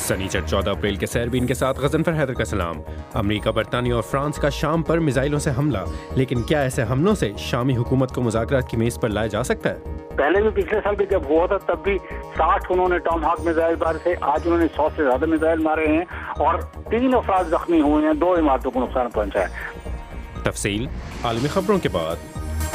سنیچر 14 اپریل کے سیربین کے ساتھ غضنفر حیدر کا سلام۔ امریکہ، برطانیہ اور فرانس کا شام پر میزائلوں سے حملہ، لیکن کیا ایسے حملوں سے شامی حکومت کو مذاکرات کی میز پر لایا جا سکتا ہے؟ پہلے بھی پچھلے سال بھی جب ہوا تھا تب بھی 60 انہوں نے ٹام ہاک میزائل مارے تھے، آج انہوں نے 100 سے زیادہ میزائل مارے ہیں اور 3 افراد زخمی ہوئے ہیں، 2 عمارتوں کو نقصان پہنچا ہے۔ تفصیل عالمی خبروں کے بعد۔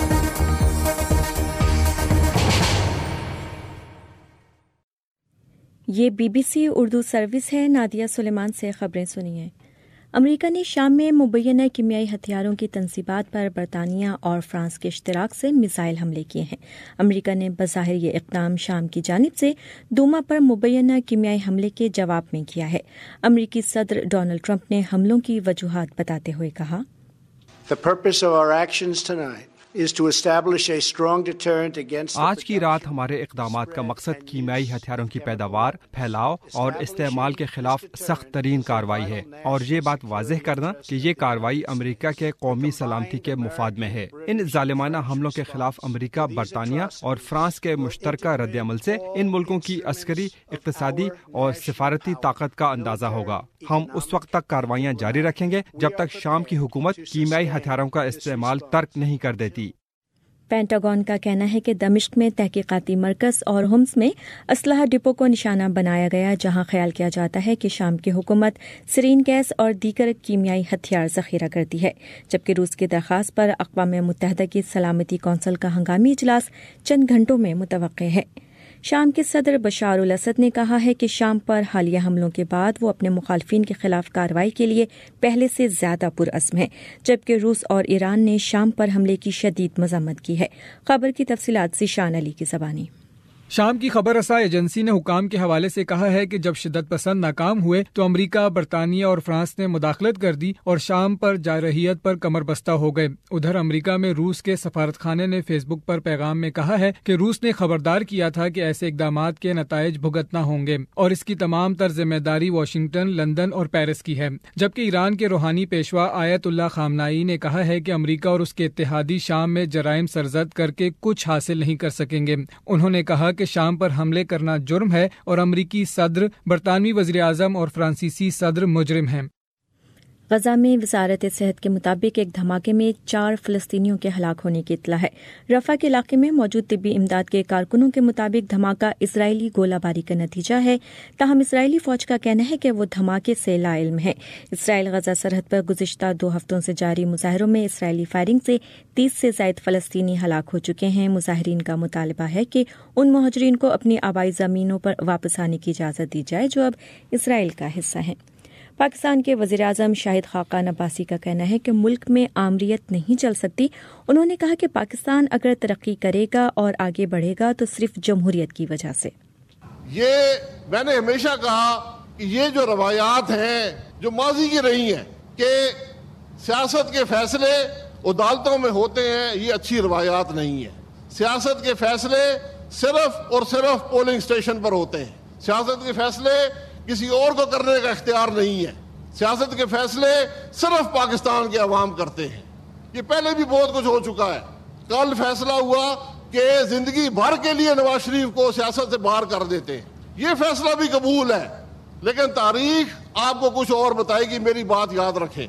یہ BBC اردو سروس ہے۔ نادیہ سلیمان سے خبریں سنیے۔ امریکہ نے شام میں مبینہ کیمیائی ہتھیاروں کی تنصیبات پر برطانیہ اور فرانس کے اشتراک سے میزائل حملے کیے ہیں۔ امریکہ نے بظاہر یہ اقدام شام کی جانب سے دوما پر مبینہ کیمیائی حملے کے جواب میں کیا ہے۔ امریکی صدر ڈونلڈ ٹرمپ نے حملوں کی وجوہات بتاتے ہوئے کہا، The purpose of our actions tonight is to establish a strong deterrent against آج کی رات ہمارے اقدامات کا مقصد کیمیائی ہتھیاروں کی پیداوار، پھیلاؤ اور استعمال کے خلاف سخت ترین کارروائی ہے، اور یہ بات واضح کرنا کہ یہ کارروائی امریکہ کے قومی سلامتی کے مفاد میں ہے۔ ان ظالمانہ حملوں کے خلاف امریکہ، برطانیہ اور فرانس کے مشترکہ رد عمل سے ان ملکوں کی عسکری، اقتصادی اور سفارتی طاقت کا اندازہ ہوگا۔ ہم اس وقت تک کارروائیاں جاری رکھیں گے جب تک شام کی حکومت کیمیائی ہتھیاروں کا استعمال ترک نہیں کر دیتی۔ پینٹاگون کا کہنا ہے کہ دمشق میں تحقیقاتی مرکز اور ہومس میں اسلحہ ڈپو کو نشانہ بنایا گیا، جہاں خیال کیا جاتا ہے کہ شام کی حکومت سرین گیس اور دیگر کیمیائی ہتھیار ذخیرہ کرتی ہے، جبکہ روس کی درخواست پر اقوام متحدہ کی سلامتی کونسل کا ہنگامی اجلاس چند گھنٹوں میں متوقع ہے۔ شام کے صدر بشار الاسد نے کہا ہے کہ شام پر حالیہ حملوں کے بعد وہ اپنے مخالفین کے خلاف کارروائی کے لیے پہلے سے زیادہ پرعزم ہے، جبکہ روس اور ایران نے شام پر حملے کی شدید مذمت کی ہے۔ خبر کی تفصیلات ذیشان علی کی زبانی۔ شام کی خبر رساں ایجنسی نے حکام کے حوالے سے کہا ہے کہ جب شدت پسند ناکام ہوئے تو امریکہ، برطانیہ اور فرانس نے مداخلت کر دی اور شام پر جارحیت پر کمر بستہ ہو گئے۔ ادھر امریکہ میں روس کے سفارت خانے نے فیس بک پر پیغام میں کہا ہے کہ روس نے خبردار کیا تھا کہ ایسے اقدامات کے نتائج بھگتنا ہوں گے اور اس کی تمام تر ذمہ داری واشنگٹن، لندن اور پیرس کی ہے، جبکہ ایران کے روحانی پیشوا آیت اللہ خامنائی نے کہا ہے کہ امریکہ اور اس کے اتحادی شام میں جرائم سرزد کر کے کچھ حاصل نہیں کر سکیں گے۔ انہوں نے کہا کہ شام پر حملے کرنا جرم ہے اور امریکی صدر، برطانوی وزیر اعظم اور فرانسیسی صدر مجرم ہیں۔ غزہ میں وزارت صحت کے مطابق ایک دھماکے میں 4 فلسطینیوں کے ہلاک ہونے کی اطلاع ہے۔ رفح کے علاقے میں موجود طبی امداد کے کارکنوں کے مطابق دھماکہ اسرائیلی گولہ باری کا نتیجہ ہے، تاہم اسرائیلی فوج کا کہنا ہے کہ وہ دھماکے سے لا علم ہے۔ اسرائیل غزہ سرحد پر گزشتہ 2 ہفتوں سے جاری مظاہروں میں اسرائیلی فائرنگ سے 30 سے زائد فلسطینی ہلاک ہو چکے ہیں۔ مظاہرین کا مطالبہ ہے کہ ان مہاجرین کو اپنی آبائی زمینوں پر واپس آنے کی اجازت دی جائے جو اب اسرائیل کا حصہ ہیں۔ پاکستان کے وزیراعظم شاہد خاقان عباسی کا کہنا ہے کہ ملک میں آمریت نہیں چل سکتی۔ انہوں نے کہا کہ پاکستان اگر ترقی کرے گا اور آگے بڑھے گا تو صرف جمہوریت کی وجہ سے۔ میں نے ہمیشہ کہا کہ یہ جو روایات ہیں جو ماضی کی رہی ہیں کہ سیاست کے فیصلے عدالتوں میں ہوتے ہیں، یہ اچھی روایات نہیں ہیں۔ سیاست کے فیصلے صرف اور صرف پولنگ سٹیشن پر ہوتے ہیں۔ سیاست کے فیصلے کسی اور کو کرنے کا اختیار نہیں ہے۔ سیاست کے فیصلے صرف پاکستان کے عوام کرتے ہیں۔ یہ پہلے بھی بہت کچھ ہو چکا ہے۔ کل فیصلہ ہوا کہ زندگی بھر کے لیے نواز شریف کو سیاست سے باہر کر دیتے ہیں، یہ فیصلہ بھی قبول ہے، لیکن تاریخ آپ کو کچھ اور بتائے گی، میری بات یاد رکھیں۔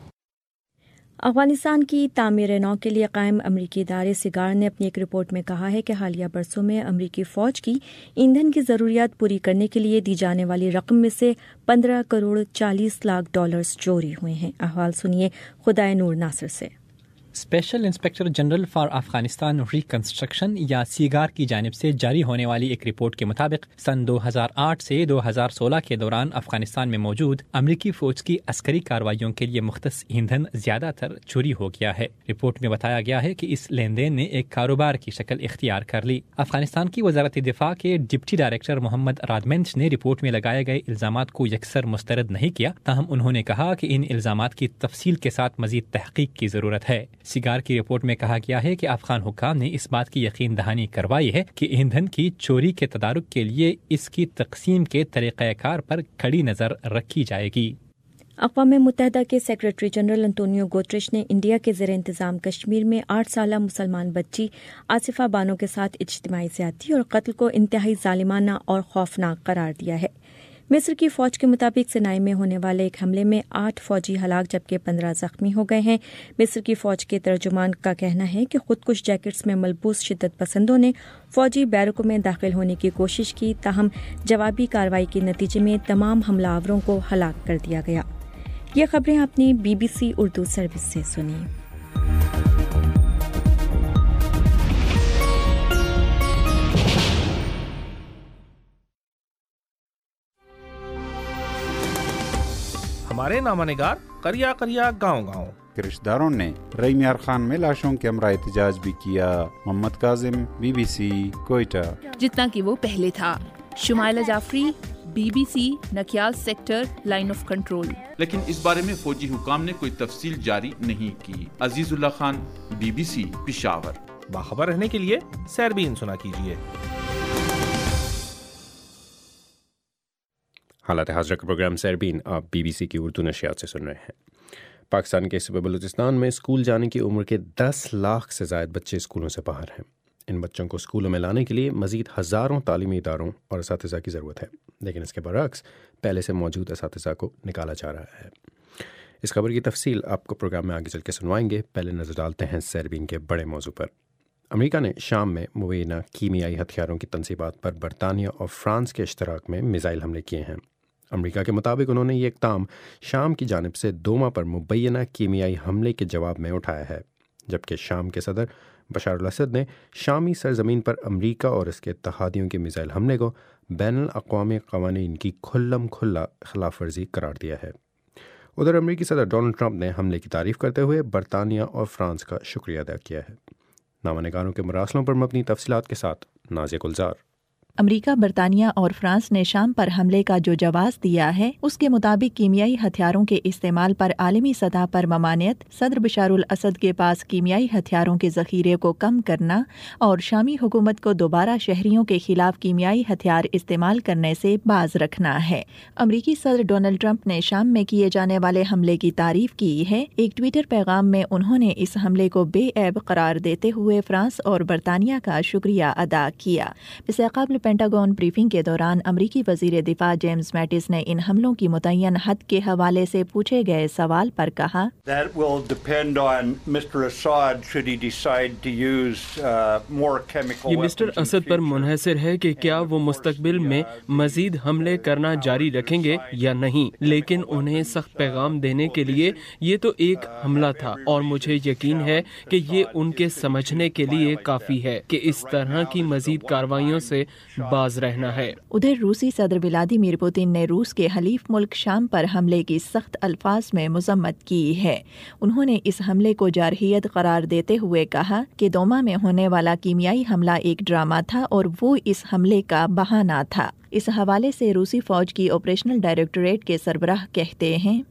افغانستان کی تعمیر نو کے لیے قائم امریکی ادارے سیگار نے اپنی ایک رپورٹ میں کہا ہے کہ حالیہ برسوں میں امریکی فوج کی ایندھن کی ضروریات پوری کرنے کے لیے دی جانے والی رقم میں سے 15 کروڑ 40 لاکھ ڈالرز چوری ہوئے ہیں۔ احوال سنیے خدائے نور ناصر سے۔ Special inspector general for Afghanistan reconstruction یا سیگار کی جانب سے جاری ہونے والی ایک رپورٹ کے مطابق سن 2008 سے 2016 کے دوران افغانستان میں موجود امریکی فوج کی عسکری کارروائیوں کے لیے مختص ایندھن زیادہ تر چوری ہو گیا ہے۔ رپورٹ میں بتایا گیا ہے کہ اس لین دین نے ایک کاروبار کی شکل اختیار کر لی۔ افغانستان کی وزارت دفاع کے ڈپٹی ڈائریکٹر محمد رادمنچ نے رپورٹ میں لگائے گئے الزامات کو یکسر مسترد نہیں کیا، تاہم انہوں نے کہا کہ ان الزامات کی تفصیل کے ساتھ مزید تحقیق کی ضرورت ہے۔ سیگار کی رپورٹ میں کہا گیا ہے کہ افغان حکام نے اس بات کی یقین دہانی کروائی ہے کہ ایندھن کی چوری کے تدارک کے لیے اس کی تقسیم کے طریقہ کار پر کڑی نظر رکھی جائے گی۔ اقوام متحدہ کے سیکریٹری جنرل انتونیو گوٹریش نے انڈیا کے زیر انتظام کشمیر میں 8 سالہ مسلمان بچی آصفہ بانو کے ساتھ اجتماعی زیادتی اور قتل کو انتہائی ظالمانہ اور خوفناک قرار دیا ہے۔ مصر کی فوج کے مطابق سنائی میں ہونے والے ایک حملے میں 8 فوجی ہلاک جبکہ 15 زخمی ہو گئے ہیں۔ مصر کی فوج کے ترجمان کا کہنا ہے کہ خودکش جیکٹس میں ملبوس شدت پسندوں نے فوجی بیرکوں میں داخل ہونے کی کوشش کی، تاہم جوابی کارروائی کے نتیجے میں تمام حملہ آوروں کو ہلاک کر دیا گیا۔ یہ خبریں آپ نے BBC اردو سروس سے سنی۔ ہمارے نامہ نگار کریا کریا گاؤں گاؤں کے رشتہ داروں نے رئی میار خان میں لاشوں کے ہمراہ احتجاج بھی کیا۔ محمد کاظم، BBC کوئٹہ۔ جتنا کہ وہ پہلے تھا۔ Shumaila Jafri, BBC Nikyal sector line of control. لیکن اس بارے میں فوجی حکام نے کوئی تفصیل جاری نہیں کی۔ عزیز اللہ خان، BBC پشاور۔ باخبر رہنے کے لیے سیربین سنا کیجیے۔ حالات حاضرہ کا پروگرام سیربین آپ BBC کی اردو نشریات سے سن رہے ہیں۔ پاکستان کے صوبے بلوچستان میں اسکول جانے کی عمر کے 10 لاکھ سے زائد بچے اسکولوں سے باہر ہیں۔ ان بچوں کو اسکولوں میں لانے کے لیے مزید ہزاروں تعلیمی اداروں اور اساتذہ کی ضرورت ہے، لیکن اس کے برعکس پہلے سے موجود اساتذہ کو نکالا جا رہا ہے۔ اس خبر کی تفصیل آپ کو پروگرام میں آگے چل کے سنوائیں گے۔ پہلے نظر ڈالتے ہیں سیربین کے بڑے موضوع پر۔ امریکہ نے شام میں مبینہ کیمیائی ہتھیاروں کی تنصیبات پر برطانیہ اور فرانس کے اشتراک میں میزائل حملے کیے ہیں۔ امریکہ کے مطابق انہوں نے یہ اقدام شام کی جانب سے دوما پر مبینہ کیمیائی حملے کے جواب میں اٹھایا ہے، جبکہ شام کے صدر بشار الاسد نے شامی سرزمین پر امریکہ اور اس کے اتحادیوں کے میزائل حملے کو بین الاقوامی قوانین کی کھلم کھلا خلاف ورزی قرار دیا ہے۔ ادھر امریکی صدر ڈونلڈ ٹرمپ نے حملے کی تعریف کرتے ہوئے برطانیہ اور فرانس کا شکریہ ادا کیا ہے۔ نامہ نگاروں کے مراسلوں پر مبنی تفصیلات کے ساتھ نازیہ گلزار۔ امریکہ، برطانیہ اور فرانس نے شام پر حملے کا جو جواز دیا ہے، اس کے مطابق کیمیائی ہتھیاروں کے استعمال پر عالمی سطح پر ممانعت، صدر بشار الاسد کے پاس کیمیائی ہتھیاروں کے ذخیرے کو کم کرنا اور شامی حکومت کو دوبارہ شہریوں کے خلاف کیمیائی ہتھیار استعمال کرنے سے باز رکھنا ہے۔ امریکی صدر ڈونلڈ ٹرمپ نے شام میں کیے جانے والے حملے کی تعریف کی ہے۔ ایک ٹویٹر پیغام میں انہوں نے اس حملے کو بے عیب قرار دیتے ہوئے فرانس اور برطانیہ کا شکریہ ادا کیا۔ اس قبل پینٹاگون بریفنگ کے دوران امریکی وزیر دفاع جیمز میٹس نے ان حملوں کی متعین حد کے حوالے سے پوچھے گئے سوال پر کہا، یہ مسٹر اسد پر منحصر ہے کہ کیا وہ مستقبل میں مزید حملے کرنا جاری رکھیں گے یا نہیں، لیکن انہیں سخت پیغام دینے کے لیے یہ تو ایک حملہ تھا، اور مجھے یقین ہے کہ یہ ان کے سمجھنے کے لیے کافی ہے کہ اس طرح کی مزید کارروائیوں سے باز رہنا ہے۔ ادھر روسی صدر ولادیمیر پوتن نے روس کے حلیف ملک شام پر حملے کی سخت الفاظ میں مذمت کی ہے۔ انہوں نے اس حملے کو جارحیت قرار دیتے ہوئے کہا کہ دوما میں ہونے والا کیمیائی حملہ ایک ڈرامہ تھا اور وہ اس حملے کا بہانہ تھا۔ اس حوالے سے روسی فوج کی آپریشنل ڈائریکٹوریٹ کے سربراہ کہتے ہیں،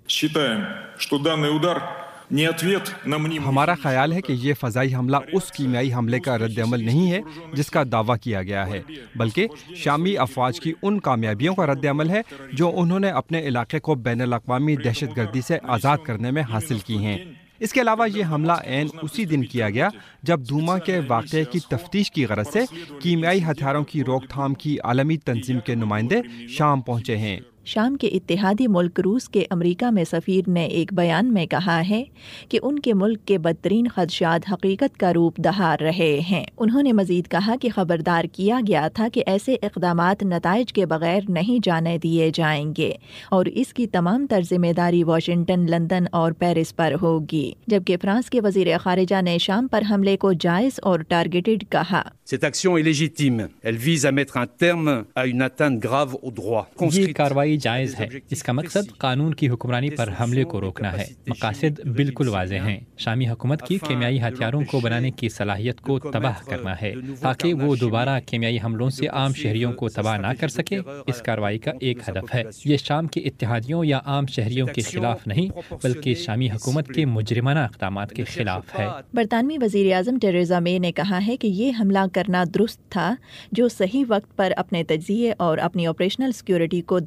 ہمارا خیال ہے کہ یہ فضائی حملہ اس کیمیائی حملے کا رد عمل نہیں ہے جس کا دعویٰ کیا گیا ہے، بلکہ شامی افواج کی ان کامیابیوں کا رد عمل ہے جو انہوں نے اپنے علاقے کو بین الاقوامی دہشت گردی سے آزاد کرنے میں حاصل کی ہیں۔ اس کے علاوہ یہ حملہ عین اسی دن کیا گیا جب دوما کے واقعے کی تفتیش کی غرض سے کیمیائی ہتھیاروں کی روک تھام کی عالمی تنظیم کے نمائندے شام پہنچے ہیں۔ شام کے اتحادی ملک روس کے امریکہ میں سفیر نے ایک بیان میں کہا ہے کہ ان کے ملک کے بدترین خدشات حقیقت کا روپ دہار رہے ہیں۔ انہوں نے مزید کہا کہ خبردار کیا گیا تھا کہ ایسے اقدامات نتائج کے بغیر نہیں جانے دیے جائیں گے اور اس کی تمام تر ذمہ داری واشنگٹن، لندن اور پیرس پر ہوگی، جبکہ فرانس کے وزیر خارجہ نے شام پر حملے کو جائز اور ٹارگیٹڈ کہا۔ Cette action est légitime. Elle vise à mettre un terme à une atteinte grave aux droits. یہ کارروائی جائز ہے، اس کا مقصد قانون کی حکمرانی پر حملے کو روکنا ہے۔ مقاصد بالکل واضح ہیں، شامی حکومت کی کیمیائی ہتھیاروں کو بنانے کی صلاحیت کو تباہ کرنا ہے تاکہ وہ دوبارہ کیمیائی حملوں سے عام شہریوں کو تباہ نہ کر سکے۔ اس کارروائی کا ایک ہدف ہے، یہ شام کے اتحادیوں یا عام شہریوں کے خلاف نہیں بلکہ شامی حکومت کے مجرمانہ اقدامات کے خلاف ہے۔ برطانوی وزیر اعظم ٹریزا مے نے کہا ہے کہ یہ حملہ کرنا درست تھا، جو صحیح وقت پر اپنے تجزیے اور اپنی آپریشنل سیکیورٹی کو دھیان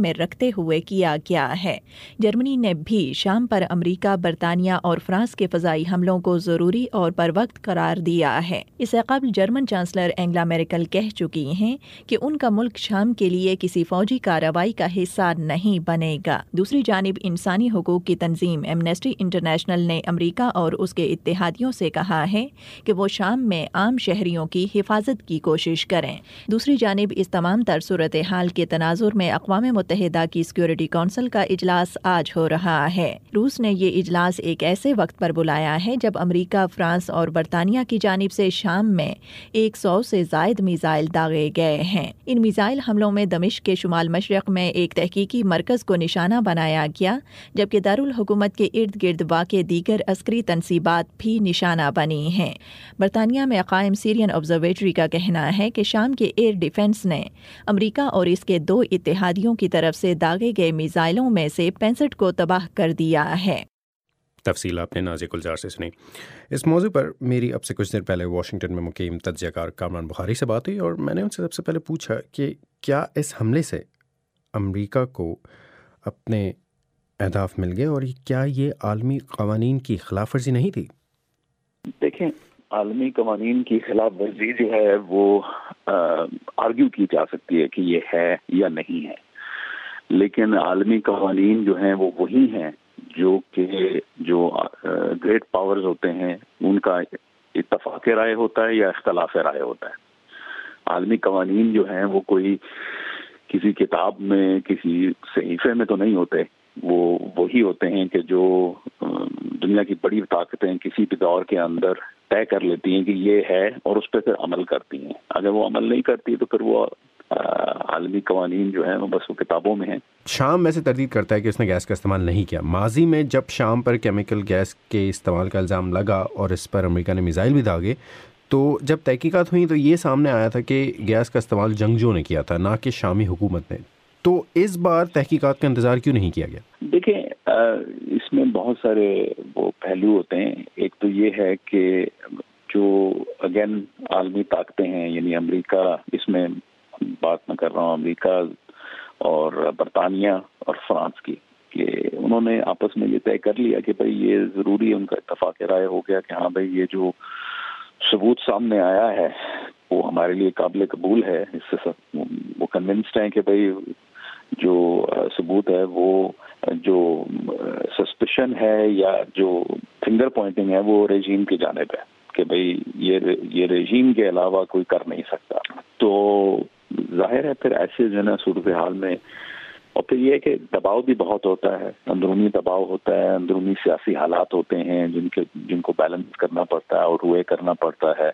में रखते हुए किया गया है। जर्मनी ने भी शाम पर अमेरिका, बरतानिया और फ्रांस के फ़ज़ाई हमलों को ज़रूरी और बरवक्त करार दिया है। इससे कबल जर्मन चांसलर एंगेला मेर्केल कह चुकी हैं कि उनका मुल्क शाम के लिए किसी फौजी कार्रवाई का हिस्सा नहीं बनेगा। दूसरी जानिब इंसानी हुकूक की तंजीम एमनेस्टी इंटरनेशनल ने अमेरिका और उसके इत्तेहादियों से कहा है कि वो शाम में आम शहरियों की हिफाजत की कोशिश करें। दूसरी जानिब इस तमाम तर सूरत हाल के तनाजुर में अक़वाम मुत्तहिदा की सिक्योरिटी काउंसिल का इजलास आज हो रहा है। रूस ने ये इजलास एक ऐसे वक्त पर बुलाया है जब अमेरिका, फ्रांस और बरतानिया की जानिब से शाम में 100 से ज़ायद मिसाइल दागे गए हैं। इन मिसाइल हमलों में दमिश्क के शुमाल मशरक़ में एक तहकीकी मरकज़ को निशाना बनाया गया, जबकि दारुल हुकूमत के इर्द गिर्द वाक़े दीगर अस्करी तनसीबात भी निशाना बनी हैं। बरतानिया में कायम सीरियन ऑब्जर्वेटरी का कहना है कि शाम के एयर डिफेंस ने अमेरिका और इसके 2 इत्तेहादियों की तरफ से दागे गए मिसाइलों में से 65 को तबाह कर दिया है। तफसील आपने नाज़िया गुलजार से सुनी। इस मौजू पर मेरी अब से कुछ देर पहले वाशिंगटन में मुकीम तज्ज़ियाकार कामरान बुखारी से बात हुई और मैंने उनसे सबसे पहले पूछा कि क्या इस हमले से अमेरिका को अपने अहदाफ मिल गए और क्या ये आलमी क़वानीन की खिलाफ वर्जी नहीं थी? देखें, आलमी क़वानीन की खिलाफ वर्जी जो है वो आर्ग्यू की जा सकती है कि ये है या नहीं है, लेकिन आलमी क़वानीन जो हैं वो वही हैं जो ग्रेट पावर्स होते हैं उनका इत्तफाक़ राय होता है या इख्तलाफ राय होता है। आलमी क़वानीन जो हैं वो कोई किसी किताब में, किसी सहीफे में तो नहीं होते, वो वही होते हैं कि जो दुनिया की बड़ी ताकतें किसी भी दौर के अंदर तय कर लेती हैं कि ये है और उस पर फिर अमल करती हैं। अगर वो अमल नहीं करती तो फिर वो आलमी क़वानीन जो है वो बस वो किताबों में है। शाम में से तरदीद करता है कि उसने गैस का इस्तेमाल नहीं किया। माजी में जब शाम पर केमिकल गैस के इस्तेमाल का इल्ज़ाम लगा और इस पर अमेरिका ने मिसाइल भी दागे, तो जब तहकीकात हुई तो ये सामने आया था कि गैस का इस्तेमाल जंगजों ने किया था, ना कि शामी हुकूमत ने। तो इस बार तहकीकात का इंतज़ार क्यों नहीं किया गया? देखें, इसमें बहुत सारे वो पहलू होते हैं। एक तो ये है कि जो अगेन आलमी ताकतें हैं, यानी अमेरिका, इसमें बात मैं कर रहा हूँ अमेरिका और बरतानिया और फ्रांस की, कि उन्होंने आपस में ये तय कर लिया कि भाई ये ज़रूरी, उनका इत्तफाक़ राय हो गया कि हाँ भाई ये जो सबूत सामने आया है वो हमारे लिए काबिल कबूल है। इससे सब वो कन्विंस्ड हैं कि भाई जो सबूत है वो जो सस्पिशन है या जो फिंगर पॉइंटिंग है वो रेजीम की जानिब है कि भाई ये रेजीम के अलावा कोई कर नहीं सकता। तो जाहिर है फिर ऐसे जो है ना सूरत हाल में, और फिर ये है कि दबाव भी बहुत होता है, अंदरूनी दबाव होता है, अंदरूनी सियासी हालात होते हैं जिनको बैलेंस करना पड़ता है और रुए करना पड़ता है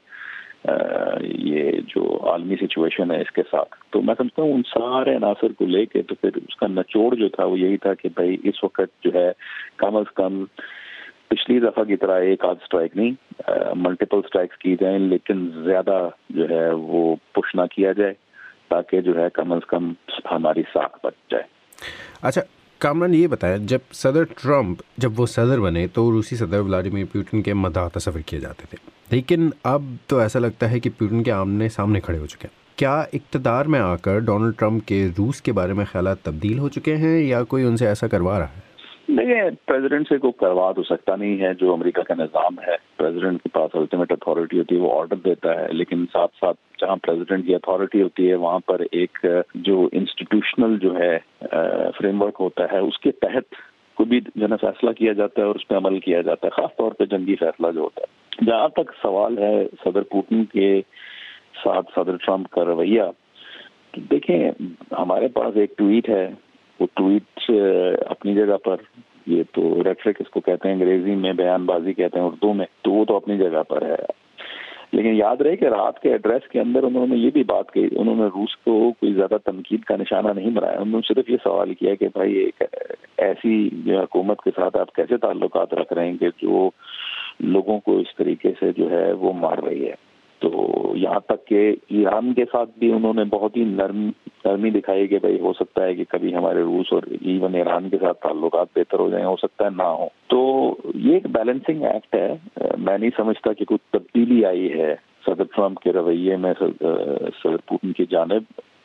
ये जो आलमी सिचुएशन है इसके साथ। तो मैं समझता हूँ उन सारे अनासर को लेके तो फिर उसका निचोड़ जो था वो यही था कि भाई इस वक्त जो है कम अज कम पिछली दफ़ा की तरह एक आध स्ट्राइक नहीं, मल्टीपल स्ट्राइक्स की जाएं, लेकिन ज़्यादा जो है वो पुश ना किया जाए ताकि जो है कम अज कम हमारी साख बच जाए। अच्छा कामरान, ये बताया, जब सदर ट्रंप जब वो सदर बने तो रूसी सदर व्लादिमीर पुतिन के मदाह तस्वीर किए जाते थे, लेकिन अब तो ऐसा लगता है कि पुतिन के आमने सामने खड़े हो चुके हैं। क्या इक़्तिदार में आकर डोनाल्ड ट्रंप के रूस के बारे में ख्यालात तब्दील हो चुके हैं या कोई उनसे ऐसा करवा रहा है? नहीं, प्रेसिडेंट से कोई करवा तो सकता नहीं है। जो अमेरिका का निज़ाम है, प्रेसिडेंट के पास अल्टीमेट अथॉरिटी होती है, वो ऑर्डर देता है, लेकिन साथ साथ जहाँ प्रेसिडेंट की अथॉरिटी होती है वहाँ पर एक जो इंस्टीट्यूशनल जो है फ्रेमवर्क होता है उसके तहत कोई भी जो है फैसला किया जाता है और उस पर अमल किया जाता है, खासतौर पर जंगी फैसला जो होता है। जहाँ तक सवाल है सदर पुतिन के साथ सदर ट्रंप का रवैया, तो देखें हमारे पास एक ट्वीट है, वो ट्वीट अपनी जगह पर, ये तो रेटरिक इसको कहते हैं अंग्रेजी में, बयानबाजी कहते हैं उर्दू में, तो वो तो अपनी जगह पर है। लेकिन याद रहे कि रात के एड्रेस के अंदर उन्होंने ये भी बात कही, उन्होंने रूस को कोई ज्यादा तनकीद का निशाना नहीं बनाया, उन्होंने सिर्फ ये सवाल किया कि भाई एक ऐसी जो हुकूमत के साथ आप कैसे ताल्लुकात रख रहे हैं कि जो लोगों को इस तरीके से जो है वो मार रही है। तो यहाँ तक कि ईरान के साथ भी उन्होंने बहुत ही नरमी दिखाई कि भाई हो सकता है कि कभी हमारे रूस और इवन ईरान के साथ ताल्लुकात बेहतर हो जाएं, हो सकता है ना हो। तो ये एक बैलेंसिंग एक्ट है। मैं नहीं समझता कि कोई तब्दीली आई है सदर ट्रंप के रवैये में सदर पुतिन की जानिब।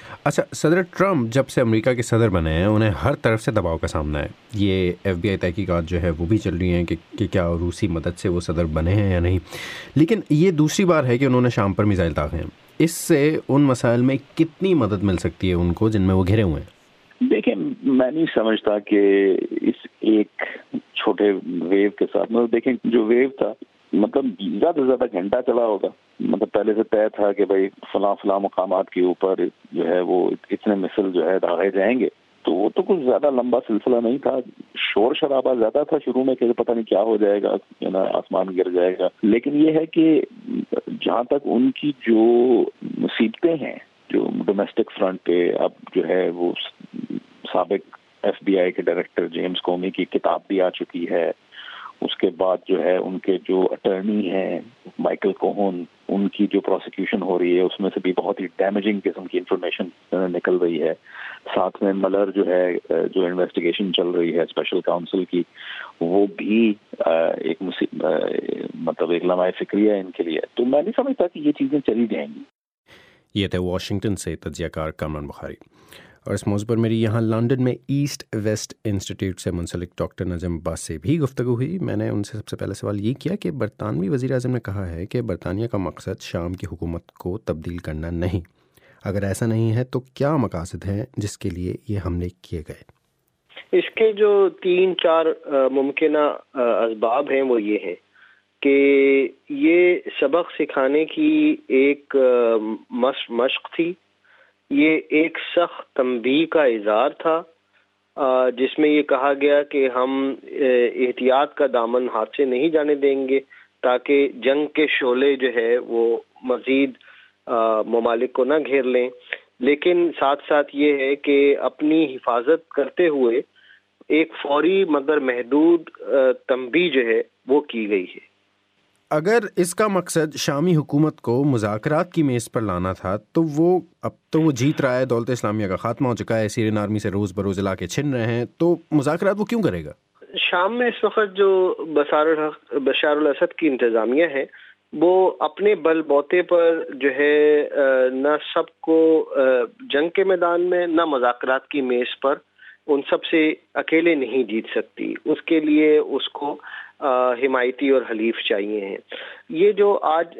اچھا، صدر ٹرمپ جب سے امریکہ کے صدر بنے ہیں انہیں ہر طرف سے دباؤ کا سامنا ہے. یہ FBI تحقیقات جو ہے وہ بھی چل رہی ہیں کہ کیا روسی مدد سے وہ صدر بنے ہیں یا نہیں. لیکن یہ دوسری بار ہے کہ انہوں نے شام پر میزائل داغے ہیں. اس سے ان مسائل میں کتنی مدد مل سکتی ہے ان کو جن میں وہ گھرے ہوئے ہیں؟ دیکھیں، میں نہیں سمجھتا کہ اس ایک چھوٹے ویو کے ساتھ، مطلب دیکھیں جو ویو تھا مطلب زیادہ سے زیادہ گھنٹہ چلا ہوگا. مطلب پہلے سے طے تھا کہ بھائی فلاں مقامات کے اوپر جو ہے وہ اتنے مثل جو ہے داغے جائیں گے. تو وہ تو کچھ زیادہ لمبا سلسلہ نہیں تھا. شور شرابہ زیادہ تھا شروع میں کہ پتہ نہیں کیا ہو جائے گا، آسمان گر جائے گا. لیکن یہ ہے کہ جہاں تک ان کی جو مصیبتیں ہیں جو ڈومیسٹک فرنٹ پہ، اب جو ہے وہ سابق FBI کے ڈائریکٹر جیمز کومی کی کتاب بھی آ چکی ہے. اس کے بعد جو ہے ان کے جو اٹرنی ہیں مائیکل کوہن، ان کی جو پروسیکیوشن ہو رہی ہے اس میں سے بھی بہت ہی ڈیمیجنگ قسم کی انفارمیشن نکل رہی ہے. ساتھ میں ملر جو ہے جو انویسٹیگیشن چل رہی ہے اسپیشل کاؤنسل کی، وہ بھی ایک مطلب ایک لمحہ فکری ہے ان کے لیے. تو میں نہیں سمجھتا کہ یہ چیزیں چلی جائیں گی. یہ تھے واشنگٹن سے تجزیہ کار کامران بخاری. اور اس موضوع پر میری یہاں لندن میں ایسٹ ویسٹ انسٹیٹیوٹ سے منسلک ڈاکٹر نجم عباس سے بھی گفتگو ہوئی. میں نے ان سے سب سے پہلے سوال یہ کیا کہ برطانوی وزیر اعظم نے کہا ہے کہ برطانیہ کا مقصد شام کی حکومت کو تبدیل کرنا نہیں. اگر ایسا نہیں ہے تو کیا مقاصد ہیں جس کے لیے یہ حملے کیے گئے؟ اس کے جو 3-4 ممکنہ اسباب ہیں وہ یہ ہیں کہ یہ سبق سکھانے کی ایک مشق تھی. یہ ایک سخت تنبیہ کا اظہار تھا جس میں یہ کہا گیا کہ ہم احتیاط کا دامن ہاتھ سے نہیں جانے دیں گے تاکہ جنگ کے شعلے جو ہے وہ مزید ممالک کو نہ گھیر لیں. لیکن ساتھ ساتھ یہ ہے کہ اپنی حفاظت کرتے ہوئے ایک فوری مگر محدود تنبیہ جو ہے وہ کی گئی ہے. اگر اس کا مقصد شامی حکومت کو مذاکرات کی میز پر لانا تھا تو اب تو وہ جیت رہا ہے، دولت اسلامیہ کا خاتمہ ہو چکا ہے، سیرین آرمی سے روز بروز علاقے چھن رہے ہیں، تو مذاکرات وہ کیوں کرے گا؟ شام میں اس وقت جو بشار الاسد کی انتظامیہ ہے وہ اپنے بل بوتے پر جو ہے نہ سب کو جنگ کے میدان میں نہ مذاکرات کی میز پر ان سب سے اکیلے نہیں جیت سکتی. اس کے لیے اس کو حمایتی اور حلیف چاہیے ہیں. یہ جو آج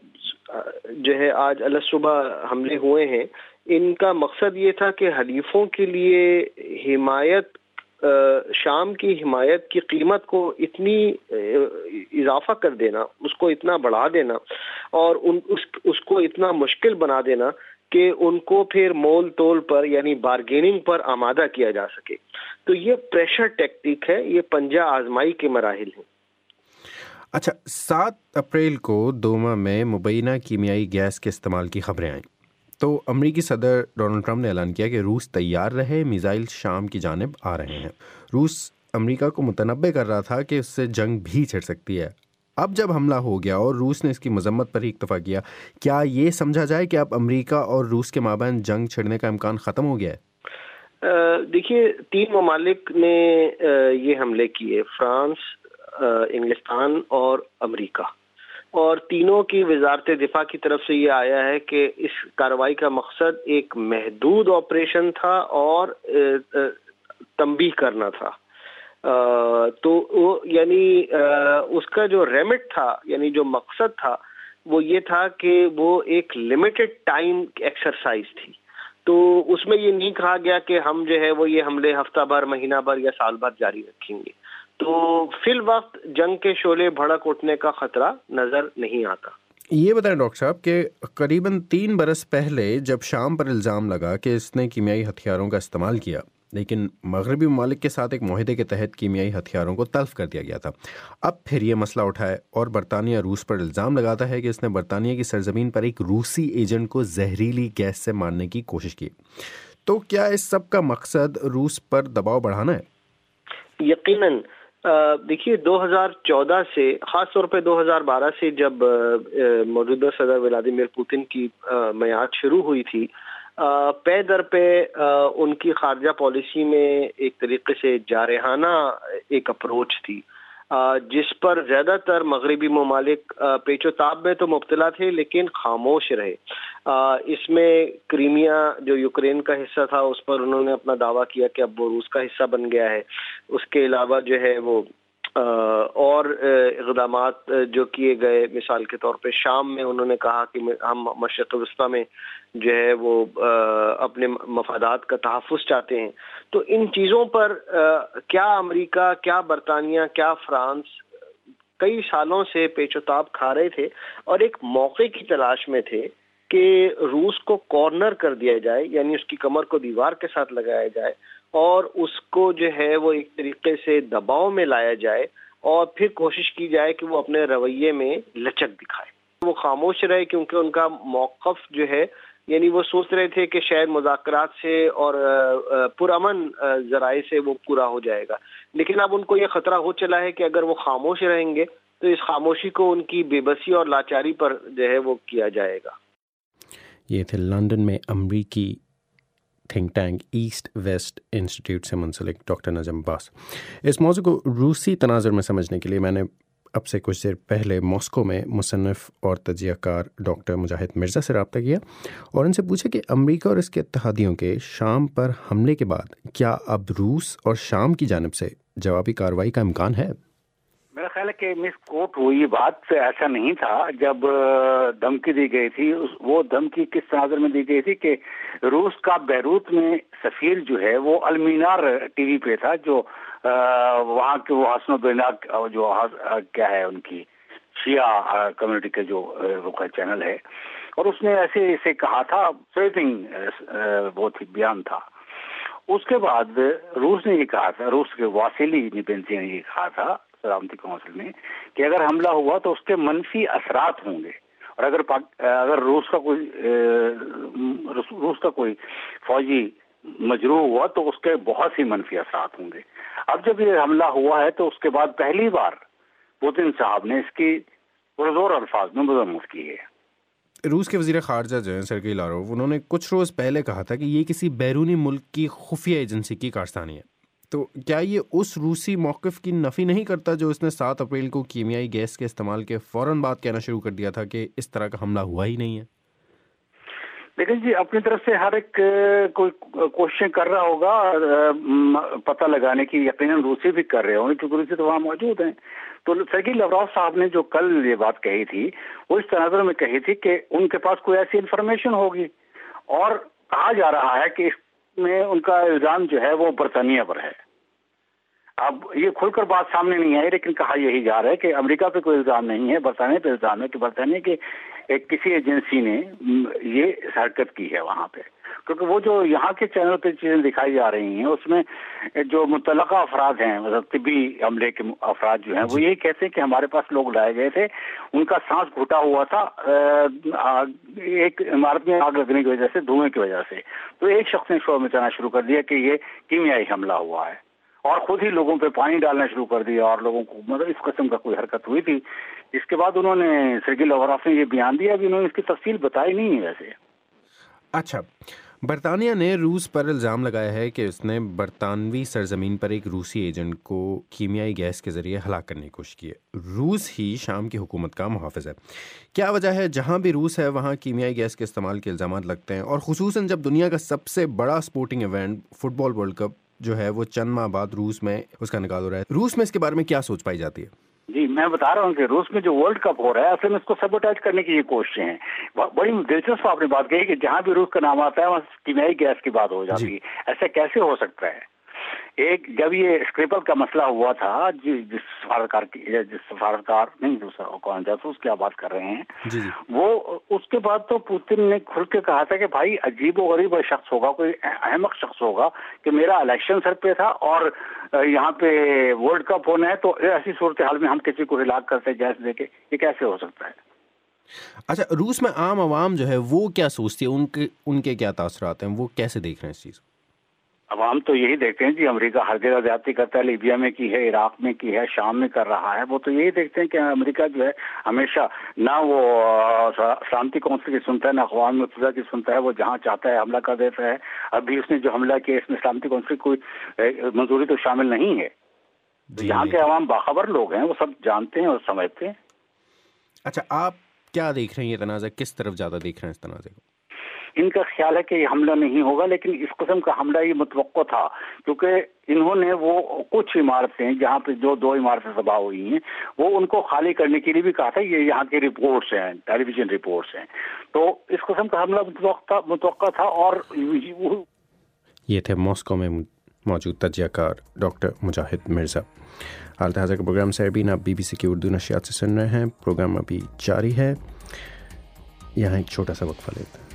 جو ہے آج صبح حملے ہوئے ہیں، ان کا مقصد یہ تھا کہ حلیفوں کے لیے حمایت، شام کی حمایت کی قیمت کو اتنی اضافہ کر دینا، اس کو اتنا بڑھا دینا اور اس کو اتنا مشکل بنا دینا کہ ان کو پھر مول تول پر یعنی بارگیننگ پر آمادہ کیا جا سکے. تو یہ پریشر ٹیکٹک ہے، یہ پنجہ آزمائی کے مراحل ہیں. اچھا، 7 اپریل کو دوما میں مبینہ کیمیائی گیس کے استعمال کی خبریں آئیں تو امریکی صدر ڈونلڈ ٹرمپ نے اعلان کیا کہ روس تیار رہے، میزائل شام کی جانب آ رہے ہیں. روس امریکہ کو متنبع کر رہا تھا کہ اس سے جنگ بھی چھڑ سکتی ہے. اب جب حملہ ہو گیا اور روس نے اس کی مذمت پر ہی اکتفا کیا، کیا یہ سمجھا جائے کہ اب امریکہ اور روس کے مابین جنگ چھڑنے کا امکان ختم ہو گیا ہے؟ دیکھیے، 3 ممالک نے یہ حملے کیے، فرانس، انگلستان اور امریکہ، اور تینوں کی وزارت دفاع کی طرف سے یہ آیا ہے کہ اس کارروائی کا مقصد ایک محدود آپریشن تھا اور تنبیہ کرنا تھا. تو وہ یعنی اس کا جو ریمٹ تھا، یعنی جو مقصد تھا وہ یہ تھا کہ وہ ایک لمیٹڈ ٹائم ایکسرسائز تھی. تو اس میں یہ نہیں کہا گیا کہ ہم جو ہے وہ یہ حملے ہفتہ بھر، مہینہ بھر یا سال بھر جاری رکھیں گے. تو فی الوقت جنگ کے شعلے بھڑک اٹھنے کا خطرہ نظر نہیں آتا. یہ بتائیں ڈاکٹر صاحب کہ قریباً 3 برس پہلے جب شام پر الزام لگا کہ اس نے کیمیائی ہتھیاروں کا استعمال کیا، لیکن مغربی ممالک کے ساتھ ایک معاہدے کے تحت کیمیائی ہتھیاروں کو تلف کر دیا گیا تھا، اب پھر یہ مسئلہ اٹھا ہے اور برطانیہ روس پر الزام لگاتا ہے کہ اس نے برطانیہ کی سرزمین پر ایک روسی ایجنٹ کو زہریلی گیس سے مارنے کی کوشش کی. تو کیا اس سب کا مقصد روس پر دباؤ بڑھانا ہے؟ یقیناً. دیکھیے، 2014 سے، خاص طور پہ 2012 سے جب موجودہ صدر ولادیمیر پوتن کی میعاد شروع ہوئی تھی، پے در پہ ان کی خارجہ پالیسی میں ایک طریقے سے جارحانہ ایک اپروچ تھی. جس پر زیادہ تر مغربی ممالک پیچ و تاب میں تو مبتلا تھے لیکن خاموش رہے. اس میں کریمیا جو یوکرین کا حصہ تھا اس پر انہوں نے اپنا دعویٰ کیا کہ اب وہ روس کا حصہ بن گیا ہے. اس کے علاوہ جو ہے وہ اور اقدامات جو کیے گئے، مثال کے طور پہ شام میں انہوں نے کہا کہ ہم مشرق وسطیٰ میں جو ہے وہ اپنے مفادات کا تحفظ چاہتے ہیں. تو ان چیزوں پر کیا امریکہ، کیا برطانیہ، کیا فرانس کئی سالوں سے پیچ و تاب کھا رہے تھے اور ایک موقع کی تلاش میں تھے کہ روس کو کارنر کر دیا جائے، یعنی اس کی کمر کو دیوار کے ساتھ لگایا جائے اور اس کو جو ہے وہ ایک طریقے سے دباؤ میں لایا جائے اور پھر کوشش کی جائے کہ وہ اپنے رویے میں لچک دکھائے. وہ خاموش رہے کیونکہ ان کا موقف جو ہے، یعنی وہ سوچ رہے تھے کہ شاید مذاکرات سے اور پرامن ذرائع سے وہ پورا ہو جائے گا، لیکن اب ان کو یہ خطرہ ہو چلا ہے کہ اگر وہ خاموش رہیں گے تو اس خاموشی کو ان کی بے بسی اور لاچاری پر جو ہے وہ کیا جائے گا. یہ تھے لندن میں امریکی think tank East West Institute سے منسلک ڈاکٹر نجم عباس. اس موضوع کو روسی تناظر میں سمجھنے کے لیے میں نے اب سے کچھ دیر پہلے ماسکو میں مصنف اور تجزیہ کار ڈاکٹر مجاہد مرزا سے رابطہ کیا اور ان سے پوچھا کہ امریکہ اور اس کے اتحادیوں کے شام پر حملے کے بعد کیا اب روس اور شام کی جانب سے جوابی کارروائی کا امکان ہے؟ میرا خیال ہے کہ مس کوٹ ہوئی بات سے ایسا نہیں تھا. جب دھمکی دی گئی تھی، وہ دھمکی کس تناظر میں دی گئی تھی کہ روس کا بیروت میں سفیر جو ہے وہ المینار ٹی وی پہ تھا، جو وہاں کے وہ حسن البنا جو کیا ہے ان کی شیعہ کمیونٹی کے جو وہ چینل ہے، اور اس نے ایسے اسے کہا تھا، بہت ہی بیان تھا. اس کے بعد روس نے یہ کہا تھا، روس کے واسیلی نیبنسی نے یہ کہا تھا سلامتی کونسل میں کہ اگر حملہ ہوا تو اس کے منفی اثرات ہوں گے، اور اگر روس کا کوئی فوجی مجروح ہوا تو اس کے بہت سی منفی اثرات ہوں گے. اب جب یہ حملہ ہوا ہے تو اس کے بعد پہلی بار پوتن صاحب نے اس کی پرزور الفاظ میں مذمت کی ہے. روس کے وزیر خارجہ جو ہیں سرگئی لاروف، انہوں نے کچھ روز پہلے کہا تھا کہ یہ کسی بیرونی ملک کی خفیہ ایجنسی کی کارستانی ہے. تو کیا یہ اس روسی موقف کی نفی نہیں کرتا جو اس نے 7 اپریل کو کیمیائی گیس کے استعمال کے فوراً بعد کہنا شروع کر دیا تھا کہ اس طرح کا حملہ ہوا ہی نہیں ہے؟ لیکن جی اپنی طرف سے ہر ایک کوئی کوششیں کر رہا ہوگا پتہ لگانے کی، یقیناً روسی بھی کر رہے ہوں گے کیونکہ روسی تو وہاں موجود ہیں. تو سرگئی لاروف صاحب نے جو کل یہ بات کہی تھی وہ اس تناظر میں کہی تھی کہ ان کے پاس کوئی ایسی انفارمیشن ہوگی، اور کہا جا رہا ہے کہ اس میں ان کا الزام جو ہے وہ برطانیہ پر ہے. اب یہ کھل کر بات سامنے نہیں آئی، لیکن کہا یہی جا رہا ہے کہ امریکہ پہ کوئی الزام نہیں ہے، برطانیہ پہ الزام ہے کہ برطانیہ کے کسی ایجنسی نے یہ حرکت کی ہے وہاں پہ. کیونکہ وہ جو یہاں کے چینل پہ چیزیں دکھائی جا رہی ہیں اس میں جو متعلقہ افراد ہیں، مطلب طبی عملے کے افراد جو ہیں، وہ یہی کہتے ہیں کہ ہمارے پاس لوگ لائے گئے تھے، ان کا سانس گھٹا ہوا تھا ایک عمارت میں آگ لگنے کی وجہ سے، دھوئیں کی وجہ سے. تو ایک شخص نے شور مچانا شروع کر دیا کہ یہ کیمیائی حملہ ہوا ہے، اور خود ہی لوگوں پہ پانی ڈالنا شروع کر دیا اور لوگوں کو مطلب اس قسم کا کوئی حرکت ہوئی تھی. اس کے بعد انہوں نے سرگئی لاروف نے یہ بیان دیا، ابھی انہوں نے اس کی تفصیل بتائی نہیں ہے ویسے. اچھا، برطانیہ نے روس پر الزام لگایا ہے کہ اس نے برطانوی سرزمین پر ایک روسی ایجنٹ کو کیمیائی گیس کے ذریعے ہلاک کرنے کی کوشش کی ہے. روس ہی شام کی حکومت کا محافظ ہے. کیا وجہ ہے جہاں بھی روس ہے وہاں کیمیائی گیس کے استعمال کے الزامات لگتے ہیں، اور خصوصاً جب دنیا کا سب سے بڑا sporting event football world cup جو ہے وہ چند ماہ بعد روس میں اس کا انعقاد ہو رہا ہے؟ روس میں اس کے بارے میں کیا سوچ پائی جاتی ہے؟ جی میں بتا رہا ہوں کہ روس میں جو ورلڈ کپ ہو رہا ہے اصل میں اس کو سیبوٹیج کرنے کی یہ کوششیں ہیں. بڑی دلچسپ آپ نے بات کہی کہ جہاں بھی روس کا نام آتا ہے وہاں کیمیائی گیس کی بات ہو جاتی ہے. ایسا کیسے ہو سکتا ہے؟ ایک جب یہ اسکریپل کا مسئلہ ہوا تھا، جس سفارتکار نہیں دوسرا کون جاسوس کیا بات کر رہے ہیں، وہ اس کے بعد تو پوتن نے کھل کے کہا تھا کہ بھائی عجیب و غریب شخص ہوگا، کوئی احمق شخص ہوگا کہ میرا الیکشن سر پہ تھا اور یہاں پہ ورلڈ کپ ہونا ہے، تو ایسی صورتحال میں ہم کسی کو ہلاک کرتے گیس دے کے، یہ کیسے ہو سکتا ہے؟ اچھا، روس میں عام عوام جو ہے وہ کیا سوچتی ہے، ان کے کیا تاثرات ہیں، وہ کیسے دیکھ رہے ہیں اس چیز کو؟ عوام تو یہی دیکھتے ہیں جی امریکہ ہر جگہ زیادتی کرتا ہے، لیبیا میں کی ہے، عراق میں کی ہے، شام میں کر رہا ہے. وہ تو یہی دیکھتے ہیں کہ امریکہ جو ہے ہمیشہ نہ وہ سلامتی کونسل کی سنتا ہے، نہ اقوام متحدہ کی سنتا ہے، وہ جہاں چاہتا ہے حملہ کر دیتا ہے. ابھی اس نے جو حملہ کیا اس میں سلامتی کونسل کی کوئی منظوری تو شامل نہیں ہے. यहाँ के आवाम बाखबर लोग हैं, वो सब जानते हैं और समझते हैं। अच्छा, आप क्या देख रहे हैं, ये तनाज़ा किस तरफ ज़्यादा देख रहे हैं इस तनाज़े को? इनका ख्याल है कि ये हमला नहीं होगा, लेकिन इस किस्म का हमला ये मुतवक्को था, क्योंकि इन्होंने वो कुछ इमारतें जहाँ पे जो 2 इमारतें तबाह हुई हैं वो उनको खाली करने के लिए भी कहा था। ये यहाँ की रिपोर्ट्स हैं, टेलीविजन रिपोर्ट्स हैं, तो इस किस्म का हमला मुतवक्का था। और ये थे मॉस्को में मौजूद तजियाकार डॉक्टर मुजाहिद मिर्ज़ा। हाल ताज़ा का प्रोग्राम सरबीन आप BBC की उर्दू नशियात से सुन रहे हैं। प्रोग्राम अभी जारी है, यहाँ एक छोटा सा वक्फा लेते हैं।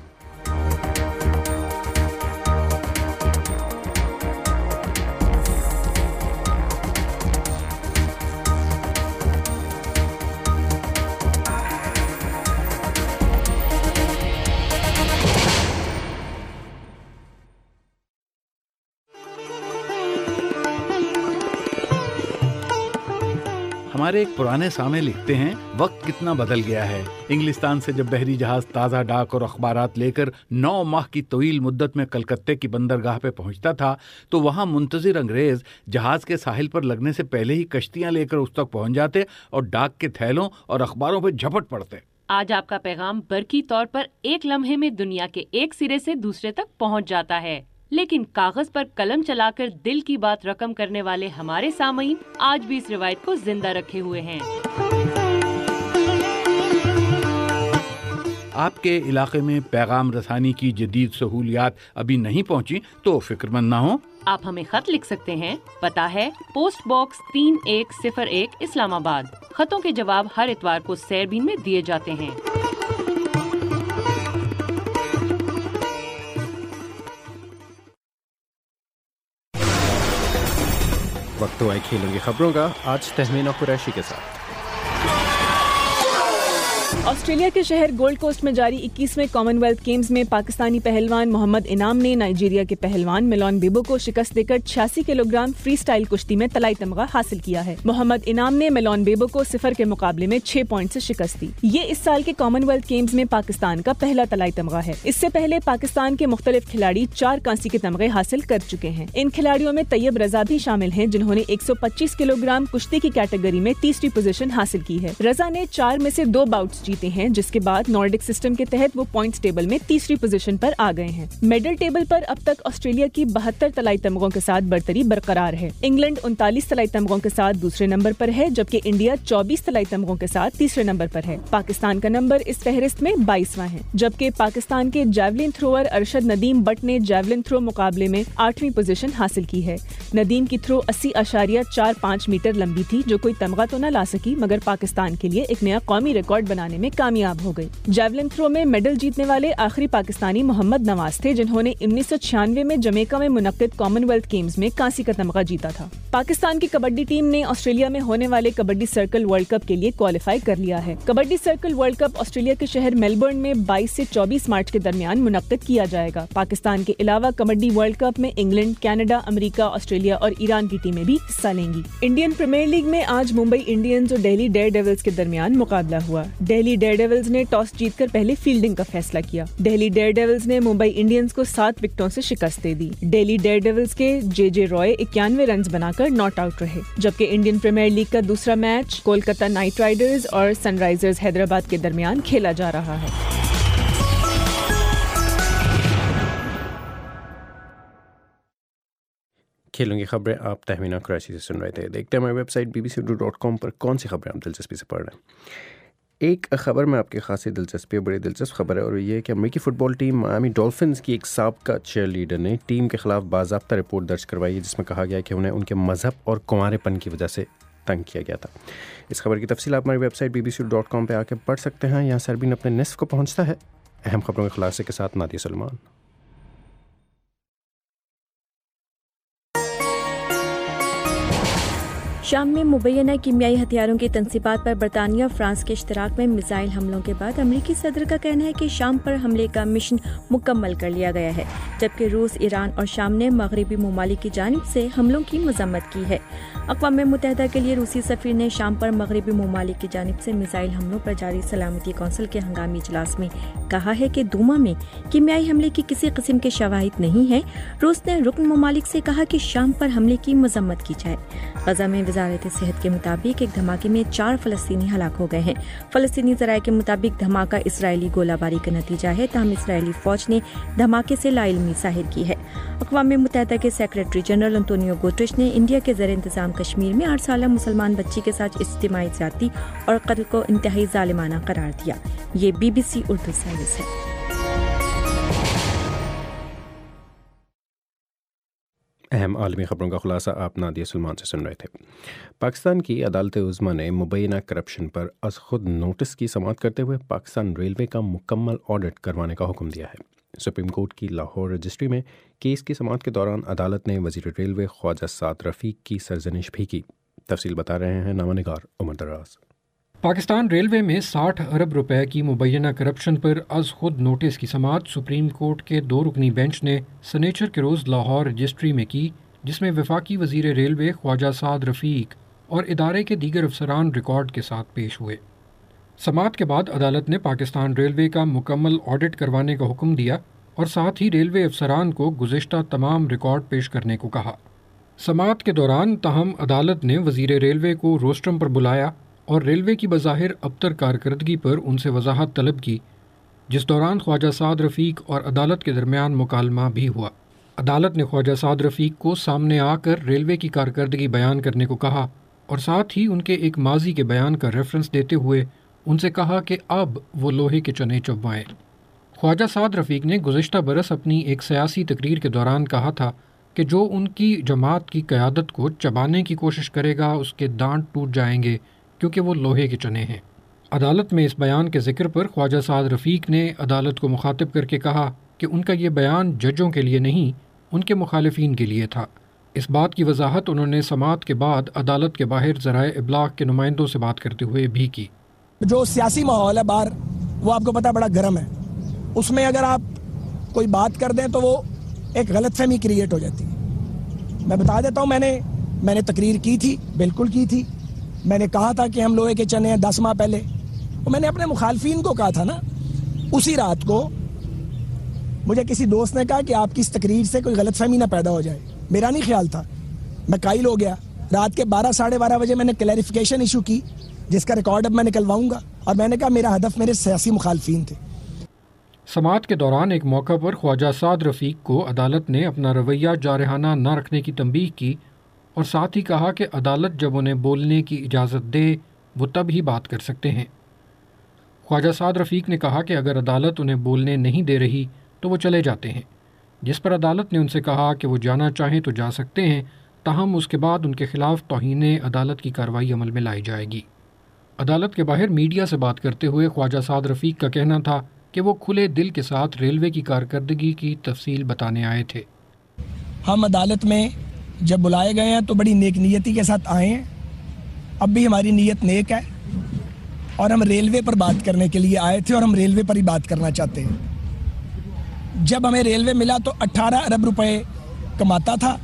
हमारे एक पुराने सामे लिखते हैं, वक्त कितना बदल गया है। इंग्लिस्तान से जब बहरी जहाज ताज़ा डाक और अखबारात लेकर 9 माह की तवील मुद्दत में कलकत्ते की बंदरगाह पे पहुंचता था, तो वहां मुंतजिर अंग्रेज जहाज के साहिल पर लगने से पहले ही कश्तियां लेकर उस तक पहुंच जाते और डाक के थैलों और अखबारों पर झपट पड़ते। आज आपका पैगाम बरकी तौर पर एक लम्हे में दुनिया के एक सिरे से दूसरे तक पहुंच जाता है, लेकिन कागज पर कलम चलाकर दिल की बात रकम करने वाले हमारे सामईन आज भी इस रिवायत को जिंदा रखे हुए हैं। आपके इलाके में पैगाम रसानी की जदीद सहूलियात अभी नहीं पहुंची तो फिक्रमंद ना हो, आप हमें खत लिख सकते हैं। पता है पोस्ट बॉक्स 3101 इस्लामाबाद। खतों के जवाब हर इतवार को सरबीन में दिए जाते हैं। वक्त तो आए खेलों की खबरों का, आज तहमीना कुरैशी के साथ। ऑस्ट्रेलिया के शहर गोल्ड कोस्ट में जारी 21वें कॉमनवेल्थ गेम्स में पाकिस्तानी पहलवान मोहम्मद इनाम ने नाइजीरिया के पहलवान मिलोन बिबो को शिकस्त देकर 86 किलोग्राम फ्री स्टाइल कुश्ती में तलाई तमगा हासिल किया है। मोहम्मद इनाम ने मिलोन बिबो को 0 के मुकाबले में 6 पॉइंट से शिकस्त दी। ये इस साल के कॉमनवेल्थ गेम्स में पाकिस्तान का पहला तलाई तमगा है। इससे पहले पाकिस्तान के मुख्तलिफ खिलाड़ी 4 कांसी के तमगे हासिल कर चुके हैं। इन खिलाड़ियों में तैयब रजा भी शामिल है, जिन्होंने 125 किलोग्राम कुश्ती की कैटेगरी में तीसरी पोजीशन हासिल की है। रजा ने 4 में से 2 बाउट्स जीते हैं, जिसके बाद नॉर्डिक सिस्टम के तहत वो पॉइंट्स टेबल में तीसरी पोजीशन पर आ गए हैं। मेडल टेबल पर अब तक ऑस्ट्रेलिया की 72 तलाई तमगों के साथ बढ़तरी बरकरार है। इंग्लैंड 39 तलाई तमगों के साथ दूसरे नंबर पर है, जबकि इंडिया 24 तलाई तमगों के साथ तीसरे नंबर पर है। पाकिस्तान का नंबर इस फहरिस्त में 22वां है, जबकि पाकिस्तान के जैवलिन थ्रोअर अरशद नदीम बट ने जैवलिन थ्रो मुकाबले में 8वीं पोजीशन हासिल की है। नदीम की थ्रो 80.45 मीटर लंबी थी, जो कोई तमगा तो न ला सकी, मगर पाकिस्तान के लिए एक नया कौमी रिकॉर्ड बनाने में कामयाब हो गई। जैवलिन थ्रो में मेडल जीतने वाले आखिरी पाकिस्तानी मोहम्मद नवाज थे, जिन्होंने 1996 में जमैका में मुनक्किद कॉमनवेल्थ गेम्स में कांसी का तमगा जीता था। पाकिस्तान की कबड्डी टीम ने ऑस्ट्रेलिया में होने वाले कबड्डी सर्कल वर्ल्ड कप के लिए क्वालिफाई कर लिया है। Kabaddi circle world cup Australia के शहर मेलबर्न में 22 से 24 मार्च के दरमियान मुनक्किद किया जाएगा। पाकिस्तान के अलावा कबड्डी वर्ल्ड कप में इंग्लैंड, कनाडा, अमेरिका, ऑस्ट्रेलिया और ईरान की टीमें भी हिस्सा लेंगी। इंडियन प्रीमियर लीग में आज मुंबई इंडियंस और दिल्ली डेयरडेविल्स के दरमियान मुकाबला हुआ। दिल्ली डेयरडेविल्स ने टॉस जीतकर पहले फील्डिंग का फैसला किया। दिल्ली डेयरडेविल्स ने मुंबई इंडियंस को 7 विकेटों से शिकस्त दे दी। दिल्ली डेयरडेविल्स के जे रॉय 91 रन बनाकर नॉट आउट रहे, जबकि इंडियन प्रीमियर लीग का दूसरा मैच कोलकाता नाइट राइडर्स और सनराइजर्स हैदराबाद के दरमियान खेला जा रहा है। खेलों की खबरें आप तहमीना कुरैशी से सुन रहे थे। देखते हैं हमारी वेबसाइट bbc.com पर कौन सी खबरें आप दिलचस्पी से पढ़ रहे हैं। एक खबर में आपकी खासी दिलचस्पी है, बड़ी दिलचस्प खबर है, और ये है कि अमेरिकी फ़ुटबॉल टीम मायामी डॉल्फिन्स की एक साबका चीयर लीडर ने टीम के खिलाफ बाज़ाब्ता रिपोर्ट दर्ज करवाई है, जिसमें कहा गया कि उन्हें उनके मज़हब और कुंवारेपन की वजह से तंग किया गया था। इस खबर की तफसील आप हमारी वेबसाइट bbc.com पर आके पढ़ सकते हैं। यहाँ सरबीन अपने निस्फ को पहुँचता है अहम खबरों के खुलासे के साथ नादिया सलमान। शाम में मुबैना कीमियाई हथियारों की तनसीबात पर बरतानिया और फ्रांस के इश्तराक में मिसाइल हमलों के बाद अमरीकी सदर का कहना है कि शाम पर हमले का मिशन मुकम्मल कर लिया गया है, जबकि रूस, ईरान और शाम ने मगरबी ममालिक की जानिब से हमलों की मजम्मत की है। अक़वाम मुत्तहिदा के लिए रूसी सफ़ीर ने शाम पर मगरबी ममालिक की जानिब से मिसाइल हमलों पर जारी सलामती कौंसिल के हंगामी इजलास में कहा है कि दूमा में कीमियाई हमले की किसी किस्म के शवाहिद नहीं है। रूस ने रुकन ममालिक से कहा कि शाम पर हमले की मजम्मत की जाए। गजा में वजारत सेहत के मुताबिक एक धमाके में 4 फ़लस्तीनी हलाक हो गए हैं। फ़लस्तीनी ज़राए के मुताबिक धमाका इसराइली गोलाबारी का नतीजा है, ताहम इसराइली फ़ौज ने धमाके से लाइल्मी ज़ाहिर की है। अक़वाम मुत्तहिदा के सेक्रेटरी जनरल अंतोनियो गुटेरेस ने इंडिया के ज़ेर इंतज़ाम कश्मीर में 8 साला मुसलमान बच्ची के साथ इज्तिमाई ज़्यादती और कत्ल को इंतहाई ज़ालिमाना करार दिया। ये BBC उर्दू सर्विस है। अहम आलमी खबरों का खुलासा आप नादिया सलमान से सुन रहे थे। पाकिस्तान की अदालत उज़्मा ने मुबैना करप्शन पर अज़ खुद नोटिस की समाअत करते हुए पाकिस्तान रेलवे का मुकम्मल ऑडिट करवाने का हुक्म दिया है। सुप्रीम कोर्ट की लाहौर रजिस्ट्री में केस की समाअत के दौरान अदालत ने वज़ीर रेलवे ख्वाजा साद रफ़ीक की सरजनिश भी की। तफसील बता रहे हैं नामानिगार उमर दराज। पाकिस्तान रेलवे में 60 अरब रुपए की मुबैना करप्शन पर अज़ खुद नोटिस की समाअत सुप्रीम कोर्ट के 2 रुकनी बेंच ने सनेचर के रोज़ लाहौर रजिस्ट्री में की, जिसमें वफाकी वज़ीर रेलवे ख्वाजा साद रफ़ीक और इदारे के दीगर अफसरान रिकॉर्ड के साथ पेश हुए। समाअत के बाद अदालत ने पाकिस्तान रेलवे का मुकम्मल ऑडिट करवाने का हुक्म दिया और साथ ही रेलवे अफसरान को गुज़िश्ता तमाम रिकॉर्ड पेश करने को कहा। समाअत के दौरान ताहम अदालत ने वज़ीर रेलवे को रोस्ट्रम पर बुलाया और रेलवे की बज़ाहिर अबतर कारकर्दगी पर उनसे वजाहत तलब की, जिस दौरान ख्वाजा साद रफ़ीक और अदालत के दरमियान मुकालमा भी हुआ। अदालत ने ख्वाजा साद रफ़ीक को सामने आकर रेलवे की कारकर्दगी बयान करने को कहा और साथ ही उनके एक माजी के बयान का रेफरेंस देते हुए उनसे कहा कि अब वो लोहे के चने चबवाएं। ख्वाजा साद रफ़ीक ने गुज़िश्ता बरस अपनी एक सियासी तकरीर के दौरान कहा था कि जो उनकी जमात की क़यादत को चबाने की कोशिश करेगा उसके दांत टूट जाएंगे, क्योंकि वो लोहे के चने हैं। अदालत में इस बयान के जिक्र पर ख्वाजा साद रफ़ीक ने अदालत को मुखातिब करके कहा कि उनका ये बयान जजों के लिए नहीं, उनके मुखालिफिन के लिए था। इस बात की वजाहत उन्होंने समाअत के बाद अदालत के बाहर ज़राए इब्लाग के नुमाइंदों से बात करते हुए भी की। जो सियासी माहौल है बाहर, वो आपको पता बड़ा गर्म है, उसमें अगर आप कोई बात कर दें तो वो एक गलतफहमी क्रिएट हो जाती है। मैं बता देता हूँ, मैंने तकरीर की थी, बिल्कुल की थी। मैंने कहा था कि हम लोहे के चने हैं 10 माह पहले, और मैंने अपने मुखालफिन को कहा था ना। उसी रात को मुझे किसी दोस्त ने कहा कि आपकी इस तकरीर से कोई गलतफहमी ना पैदा हो जाए। मेरा नहीं ख्याल था, मैं कायल हो गया। रात के 12 साढ़े 12 बजे मैंने क्लैरिफिकेशन इशू की, जिसका रिकॉर्ड अब मैं निकलवाऊंगा, और मैंने कहा मेरा हदफ मेरे सियासी मुखालफिन थे। समाअत के दौरान एक मौका पर ख्वाजा साद रफ़ीक को अदालत ने अपना रवैया जारहाना न रखने की तंबीह की और साथ ही कहा कि अदालत जब उन्हें बोलने की इजाज़त दे वो तब ही बात कर सकते हैं। ख्वाजा साद रफ़ीक ने कहा कि अगर अदालत उन्हें बोलने नहीं दे रही तो वो चले जाते हैं, जिस पर अदालत ने उनसे कहा कि वो जाना चाहें तो जा सकते हैं, ताहम उसके बाद उनके खिलाफ तौहीन अदालत की कार्रवाई अमल में लाई जाएगी। अदालत के बाहर मीडिया से बात करते हुए ख्वाजा साद रफ़ीक का कहना था कि वो खुले दिल के साथ रेलवे की कारकर्दगी की तफसील बताने आए थे। हम अदालत में जब बुलाए गए हैं तो बड़ी नेक नियति के साथ आए हैं। अब भी हमारी नीयत नेक है और हम रेलवे पर बात करने के लिए आए थे और हम रेलवे पर ही बात करना चाहते हैं। जब हमें रेलवे मिला तो 18 अरब रुपए कमाता था,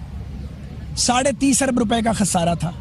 30.5 अरब रुपए का खसारा था।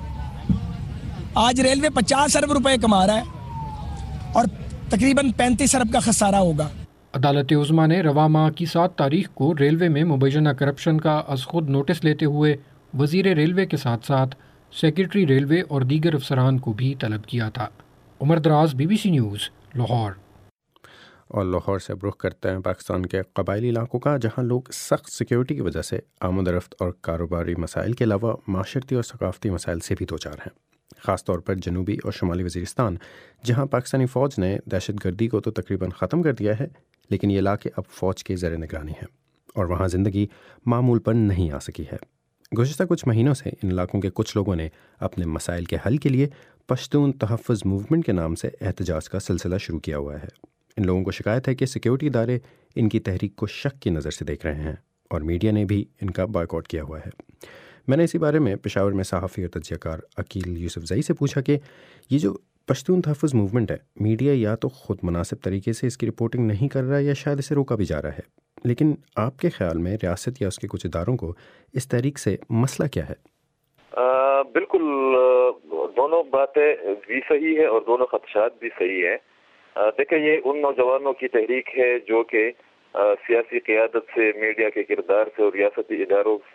आज रेलवे 50 अरब रुपए कमा रहा है और तकरीबन 35 अरब का खसारा होगा। अदालत उज़्मा ने रवा माह की 7 तारीख को रेलवे में मुबैना करप्शन का अज़ खुद नोटिस लेते हुए वज़ीर रेलवे के साथ साथ सेक्रेटरी रेलवे और दीगर अफसरान को भी तलब किया था। उमर दराज, BBC न्यूज़, लाहौर। और लाहौर से अब रुख करते हैं पाकिस्तान के कबायली इलाकों का, जहां लोग सख्त सिक्योरिटी की वजह से आमदरफ्त और कारोबारी मसाइल के अलावा माशरती और सकाफ़ती मसाइल से भी दो चार हैं। ख़ास तौर पर जनूबी और शुमाली वज़ीरिस्तान, जहां पाकिस्तानी फ़ौज ने दहशत गर्दी को तो तकरीबन ख़त्म कर दिया है, लेकिन ये इलाके अब फ़ौज के ज़ेर निगरानी हैं और वहाँ ज़िंदगी मामूल पर नहीं आ सकी है। गुज़िश्ता कुछ महीनों से इन इलाकों के कुछ लोगों ने अपने मसाइल के हल के लिए पश्तून तहफ़्फ़ुज़ मूवमेंट के नाम से एहतजाज का सिलसिला शुरू किया हुआ है। इन लोगों को शिकायत है कि सिक्योरिटी इदारे इनकी तहरीक को शक की नज़र से देख रहे हैं और मीडिया ने भी इनका बॉयकॉट किया हुआ है। मैंने इसी बारे में पेशावर में सहाफ़ी और तज्ज़ियाकार अकील यूसुफ़ज़ई से पूछा कि ये जो पश्तून तहफ़्फ़ुज़ मूवमेंट है, मीडिया या तो ख़ुद मुनासिब तरीके से इसकी रिपोर्टिंग नहीं कर रहा है या शायद इसे रोका भी जा रहा है, लेकिन आपके ख़्याल में रियासत या उसके कुछ इदारों को इस तहरीक से मसला क्या है? बिल्कुल, दोनों बातें भी सही है और दोनों खदशात भी सही है। देखिए, ये उन नौजवानों की तहरीक है जो कि सियासी क़यादत से, मीडिया के किरदार से और रियासती इदारों से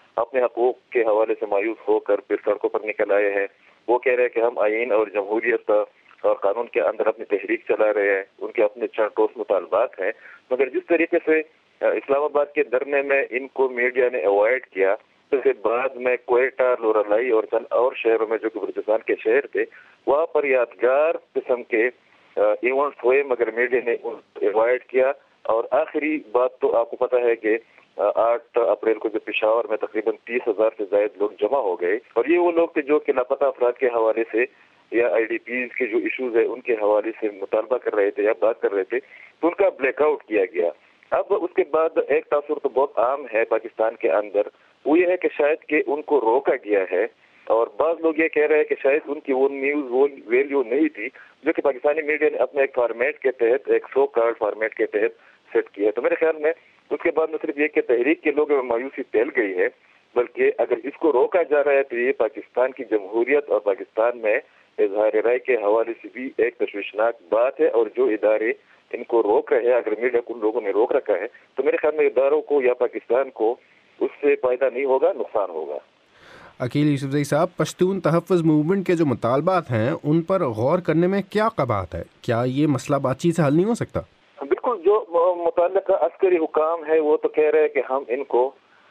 اپنے حقوق کے حوالے سے مایوس ہو کر پھر سڑکوں پر نکل آئے ہیں. وہ کہہ رہے ہیں کہ ہم آئین اور جمہوریت اور قانون کے اندر اپنی تحریک چلا رہے ہیں. ان کے اپنے چند ٹھوس مطالبات ہیں, مگر جس طریقے سے اسلام آباد کے دھرنے میں ان کو میڈیا نے اوائڈ کیا, اس کے بعد میں کوئٹہ, لورالائی اور چند اور شہروں میں جو کہ بلوچستان کے شہر تھے, وہاں پر یادگار قسم کے ایونٹس ہوئے, مگر میڈیا نے اوائڈ کیا. اور آخری بات تو آپ کو پتہ ہے کہ 8 اپریل کو جو پشاور میں تقریباً 30,000 سے زائد لوگ جمع ہو گئے, اور یہ وہ لوگ تھے جو کہ لاپتہ افراد کے حوالے سے یا IDPs کے جو ایشوز ہیں ان کے حوالے سے مطالبہ کر رہے تھے یا بات کر رہے تھے, تو ان کا بلیک آؤٹ کیا گیا. اب اس کے بعد ایک تاثر تو بہت عام ہے پاکستان کے اندر, وہ یہ ہے کہ شاید کہ ان کو روکا گیا ہے, اور بعض لوگ یہ کہہ رہے ہیں کہ شاید ان کی وہ نیوز وہ ویلیو نہیں تھی جو کہ پاکستانی میڈیا نے اپنے ایک فارمیٹ کے تحت, ایک سو کارڈ فارمیٹ کے تحت سیٹ کی ہے. تو میرے خیال میں اس کے بعد نہ صرف یہ کہ تحریک کے لوگوں میں مایوسی پھیل گئی ہے, بلکہ اگر اس کو روکا جا رہا ہے تو یہ پاکستان کی جمہوریت اور پاکستان میں اظہار رائے کے حوالے سے بھی ایک تشویشناک بات ہے. اور جو ادارے ان کو روک رہے ہیں, اگر میڈیا کو لوگوں نے روک رکھا ہے, تو میرے خیال میں اداروں کو یا پاکستان کو اس سے فائدہ نہیں ہوگا, نقصان ہوگا. عقیل یوسفزئی صاحب, پشتون تحفظ موومنٹ کے جو مطالبات ہیں ان پر غور کرنے میں کیا قباحت ہے؟ کیا یہ مسئلہ بات چیت سے حل نہیں ہو سکتا؟ بالکل, جو متعلقہ عسکری حکام ہے وہ تو کہہ رہے ہیں کہ ہم ان کو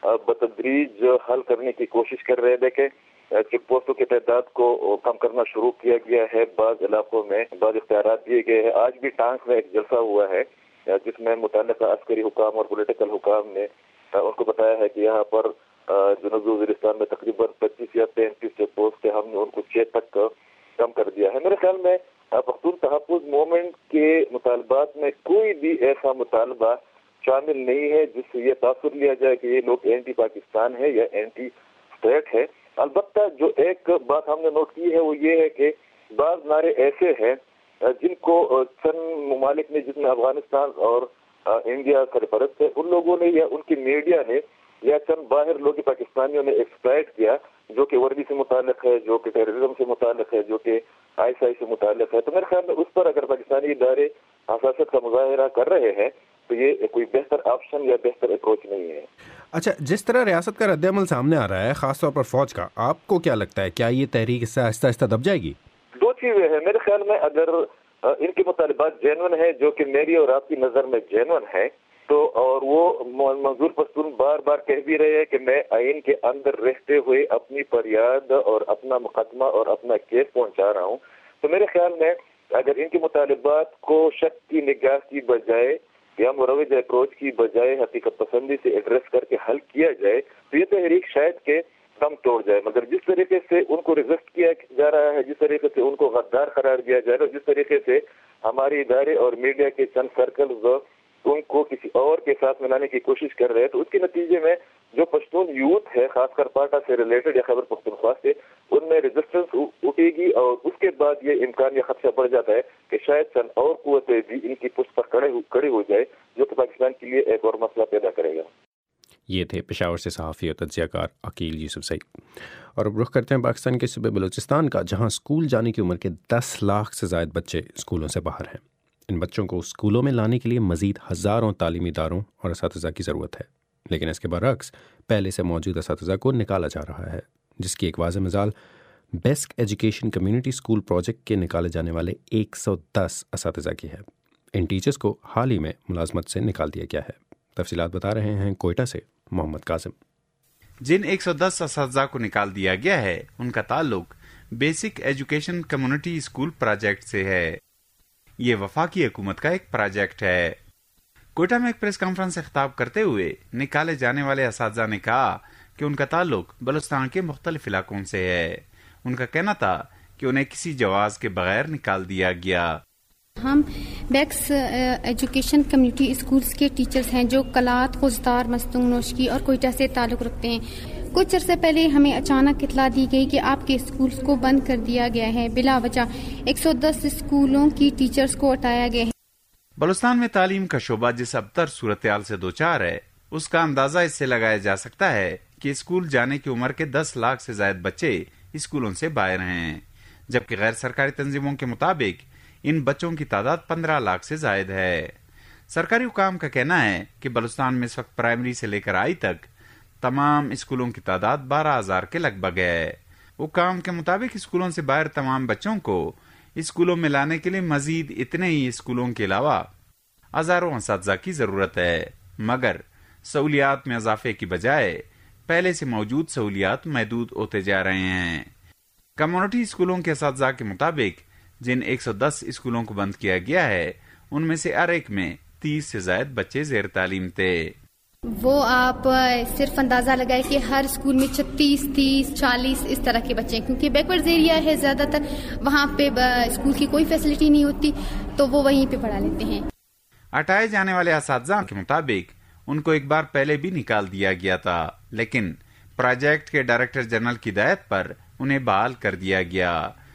بتدریج حل کرنے کی کوشش کر رہے ہیں. دیکھیں, چیک پوسٹوں کی تعداد کو کم کرنا شروع کیا گیا ہے, بعض علاقوں میں بعض اختیارات دیے گئے ہیں. آج بھی ٹانک میں ایک جلسہ ہوا ہے جس میں متعلقہ عسکری حکام اور پولیٹیکل حکام نے ان کو بتایا ہے کہ یہاں پر جنوبی وزیرستان میں تقریباً 25 یا 33 چیک پوسٹ تھے, ہم نے ان کو 6 تک کم کر دیا ہے. میرے خیال میں پختون تحفظ موومنٹ کے مطالبات میں کوئی بھی ایسا مطالبہ شامل نہیں ہے جس سے یہ تاثر لیا جائے کہ یہ لوگ اینٹی پاکستان ہے یا اینٹی اسٹیٹ ہے. البتہ جو ایک بات ہم نے نوٹ کی ہے وہ یہ ہے کہ بعض نعرے ایسے ہیں جن کو چند ممالک نے, جس میں افغانستان اور انڈیا سرپرست ہے, ان لوگوں نے یا ان کی میڈیا نے یا چند باہر لوگ پاکستانیوں نے ایکسپلائٹ کیا, جو کہ ورزی سے متعلق ہے, جو کہ ٹیررزم سے متعلق ہے, جو کہ ISI سے متعلق ہے. تو میرے خیال میں اس پر اگر پاکستانی ادارے حساسیت کا مظاہرہ کر رہے ہیں تو یہ کوئی بہتر آپشن یا بہتر اپروچ نہیں ہے. اچھا, جس طرح ریاست کا رد عمل سامنے آ رہا ہے, خاص طور پر فوج کا, آپ کو کیا لگتا ہے, کیا یہ تحریک اس سے آہستہ آہستہ دب جائے گی؟ دو چیزیں ہیں میرے خیال میں. اگر ان کے مطالبات جینون ہیں, جو کہ میری اور آپ کی نظر میں جینون ہے, تو اور وہ منظور پشتون بار بار کہہ بھی رہے ہیں کہ میں آئین کے اندر رہتے ہوئے اپنی فریاد اور اپنا مقدمہ اور اپنا کیس پہنچا رہا ہوں, تو میرے خیال میں اگر ان کے مطالبات کو شک کی نگاہ کی بجائے یا مروج اپروچ کی بجائے حقیقت پسندی سے ایڈریس کر کے حل کیا جائے تو یہ تحریک شاید کہ دم توڑ جائے. مگر جس طریقے سے ان کو ریزسٹ کیا جا رہا ہے, جس طریقے سے ان کو غدار قرار دیا جا رہا ہے, جس طریقے سے ہمارے ادارے اور میڈیا کے چند سرکلز ان کو کسی اور کے ساتھ ملانے کی کوشش کر رہے ہیں, تو اس کے نتیجے میں جو پشتون یوتھ ہے, خاص کر پاٹا سے ریلیٹڈ یا خیبر پختونخوا سے, ان میں ریزسٹنس اٹھے گی, اور اس کے بعد یہ امکان یا خدشہ بڑھ جاتا ہے کہ شاید چند اور قوتیں بھی ان کی پشت پر کھڑی ہو جائے, جو کہ پاکستان کے لیے ایک اور مسئلہ پیدا کرے گا. یہ تھے پشاور سے صحافی اور تجزیہ کار عقیل یوسفزئی. اور اب رخ کرتے ہیں پاکستان کے صوبے بلوچستان کا, جہاں اسکول جانے کی عمر کے 10 لاکھ سے زائد بچے اسکولوں سے باہر ہیں. ان بچوں کو اسکولوں میں لانے کے لیے مزید ہزاروں تعلیمی اداروں اور اساتذہ کی ضرورت ہے, لیکن اس کے برعکس پہلے سے موجود اساتذہ کو نکالا جا رہا ہے, جس کی ایک واضح مثال basic education community school project کے نکالے جانے والے 110 اساتذہ کی ہے. ان ٹیچرز کو حال ہی میں ملازمت سے نکال دیا گیا ہے. تفصیلات بتا رہے ہیں کوئٹہ سے محمد قاسم. جن 110 اساتذہ کو نکال دیا گیا ہے ان کا تعلق basic education community school project سے ہے. یہ وفاقی حکومت کا ایک پروجیکٹ ہے. کوئٹہ میں ایک پریس کانفرنس سے خطاب کرتے ہوئے نکالے جانے والے اساتذہ نے کہا کہ ان کا تعلق بلوچستان کے مختلف علاقوں سے ہے. ان کا کہنا تھا کہ انہیں کسی جواز کے بغیر نکال دیا گیا. ہم بیکس ایجوکیشن کمیونٹی اسکولز کے ٹیچرز ہیں جو کلات، خوزدار، مستونگ، نوشکی اور کوئٹہ سے تعلق رکھتے ہیں. کچھ عرصے پہلے ہمیں اچانک اطلاع دی گئی کہ آپ کے اسکولز کو بند کر دیا گیا ہے. بلا وجہ 110 اسکولوں کی ٹیچرز کو ہٹایا گیا ہے. بلوچستان میں تعلیم کا شعبہ جس ابتر صورتحال سے دوچار ہے اس کا اندازہ اس سے لگایا جا سکتا ہے کہ اسکول جانے کی عمر کے 10 لاکھ سے زائد بچے اسکولوں سے باہر ہیں، جبکہ غیر سرکاری تنظیموں کے مطابق ان بچوں کی تعداد 15 لاکھ سے زائد ہے. سرکاری حکام کا کہنا ہے کہ بلوچستان میں اس وقت پرائمری سے لے کر آئی تک तमाम स्कूलों की तादाद 12,000 के लगभग है। हुकाम के मुताबिक स्कूलों से बाहर तमाम बच्चों को स्कूलों में लाने के लिए मजीद इतने ही स्कूलों के अलावा हजारों असातिज़ा की जरूरत है, मगर सहूलियात में इजाफे की बजाय पहले से मौजूद सहूलियात महदूद होते जा रहे हैं। कम्युनिटी स्कूलों के असातिज़ा के मुताबिक जिन 110 स्कूलों को बंद किया गया है, उनमें से हर एक में 30 से ज्यादा बच्चे जेर तालीम थे। वो आप सिर्फ अंदाजा लगाए कि हर स्कूल में 36, 30, 40 इस तरह के बच्चे हैं, क्योंकि बैकवर्ड एरिया है ज्यादातर, वहाँ पे स्कूल की कोई फैसिलिटी नहीं होती, तो वो वहीं पे पढ़ा लेते हैं। हटाए जाने वाले असातिज़ा के मुताबिक उनको एक बार पहले भी निकाल दिया गया था, लेकिन प्रोजेक्ट के डायरेक्टर जनरल की हिदायत पर उन्हें बहाल कर दिया गया।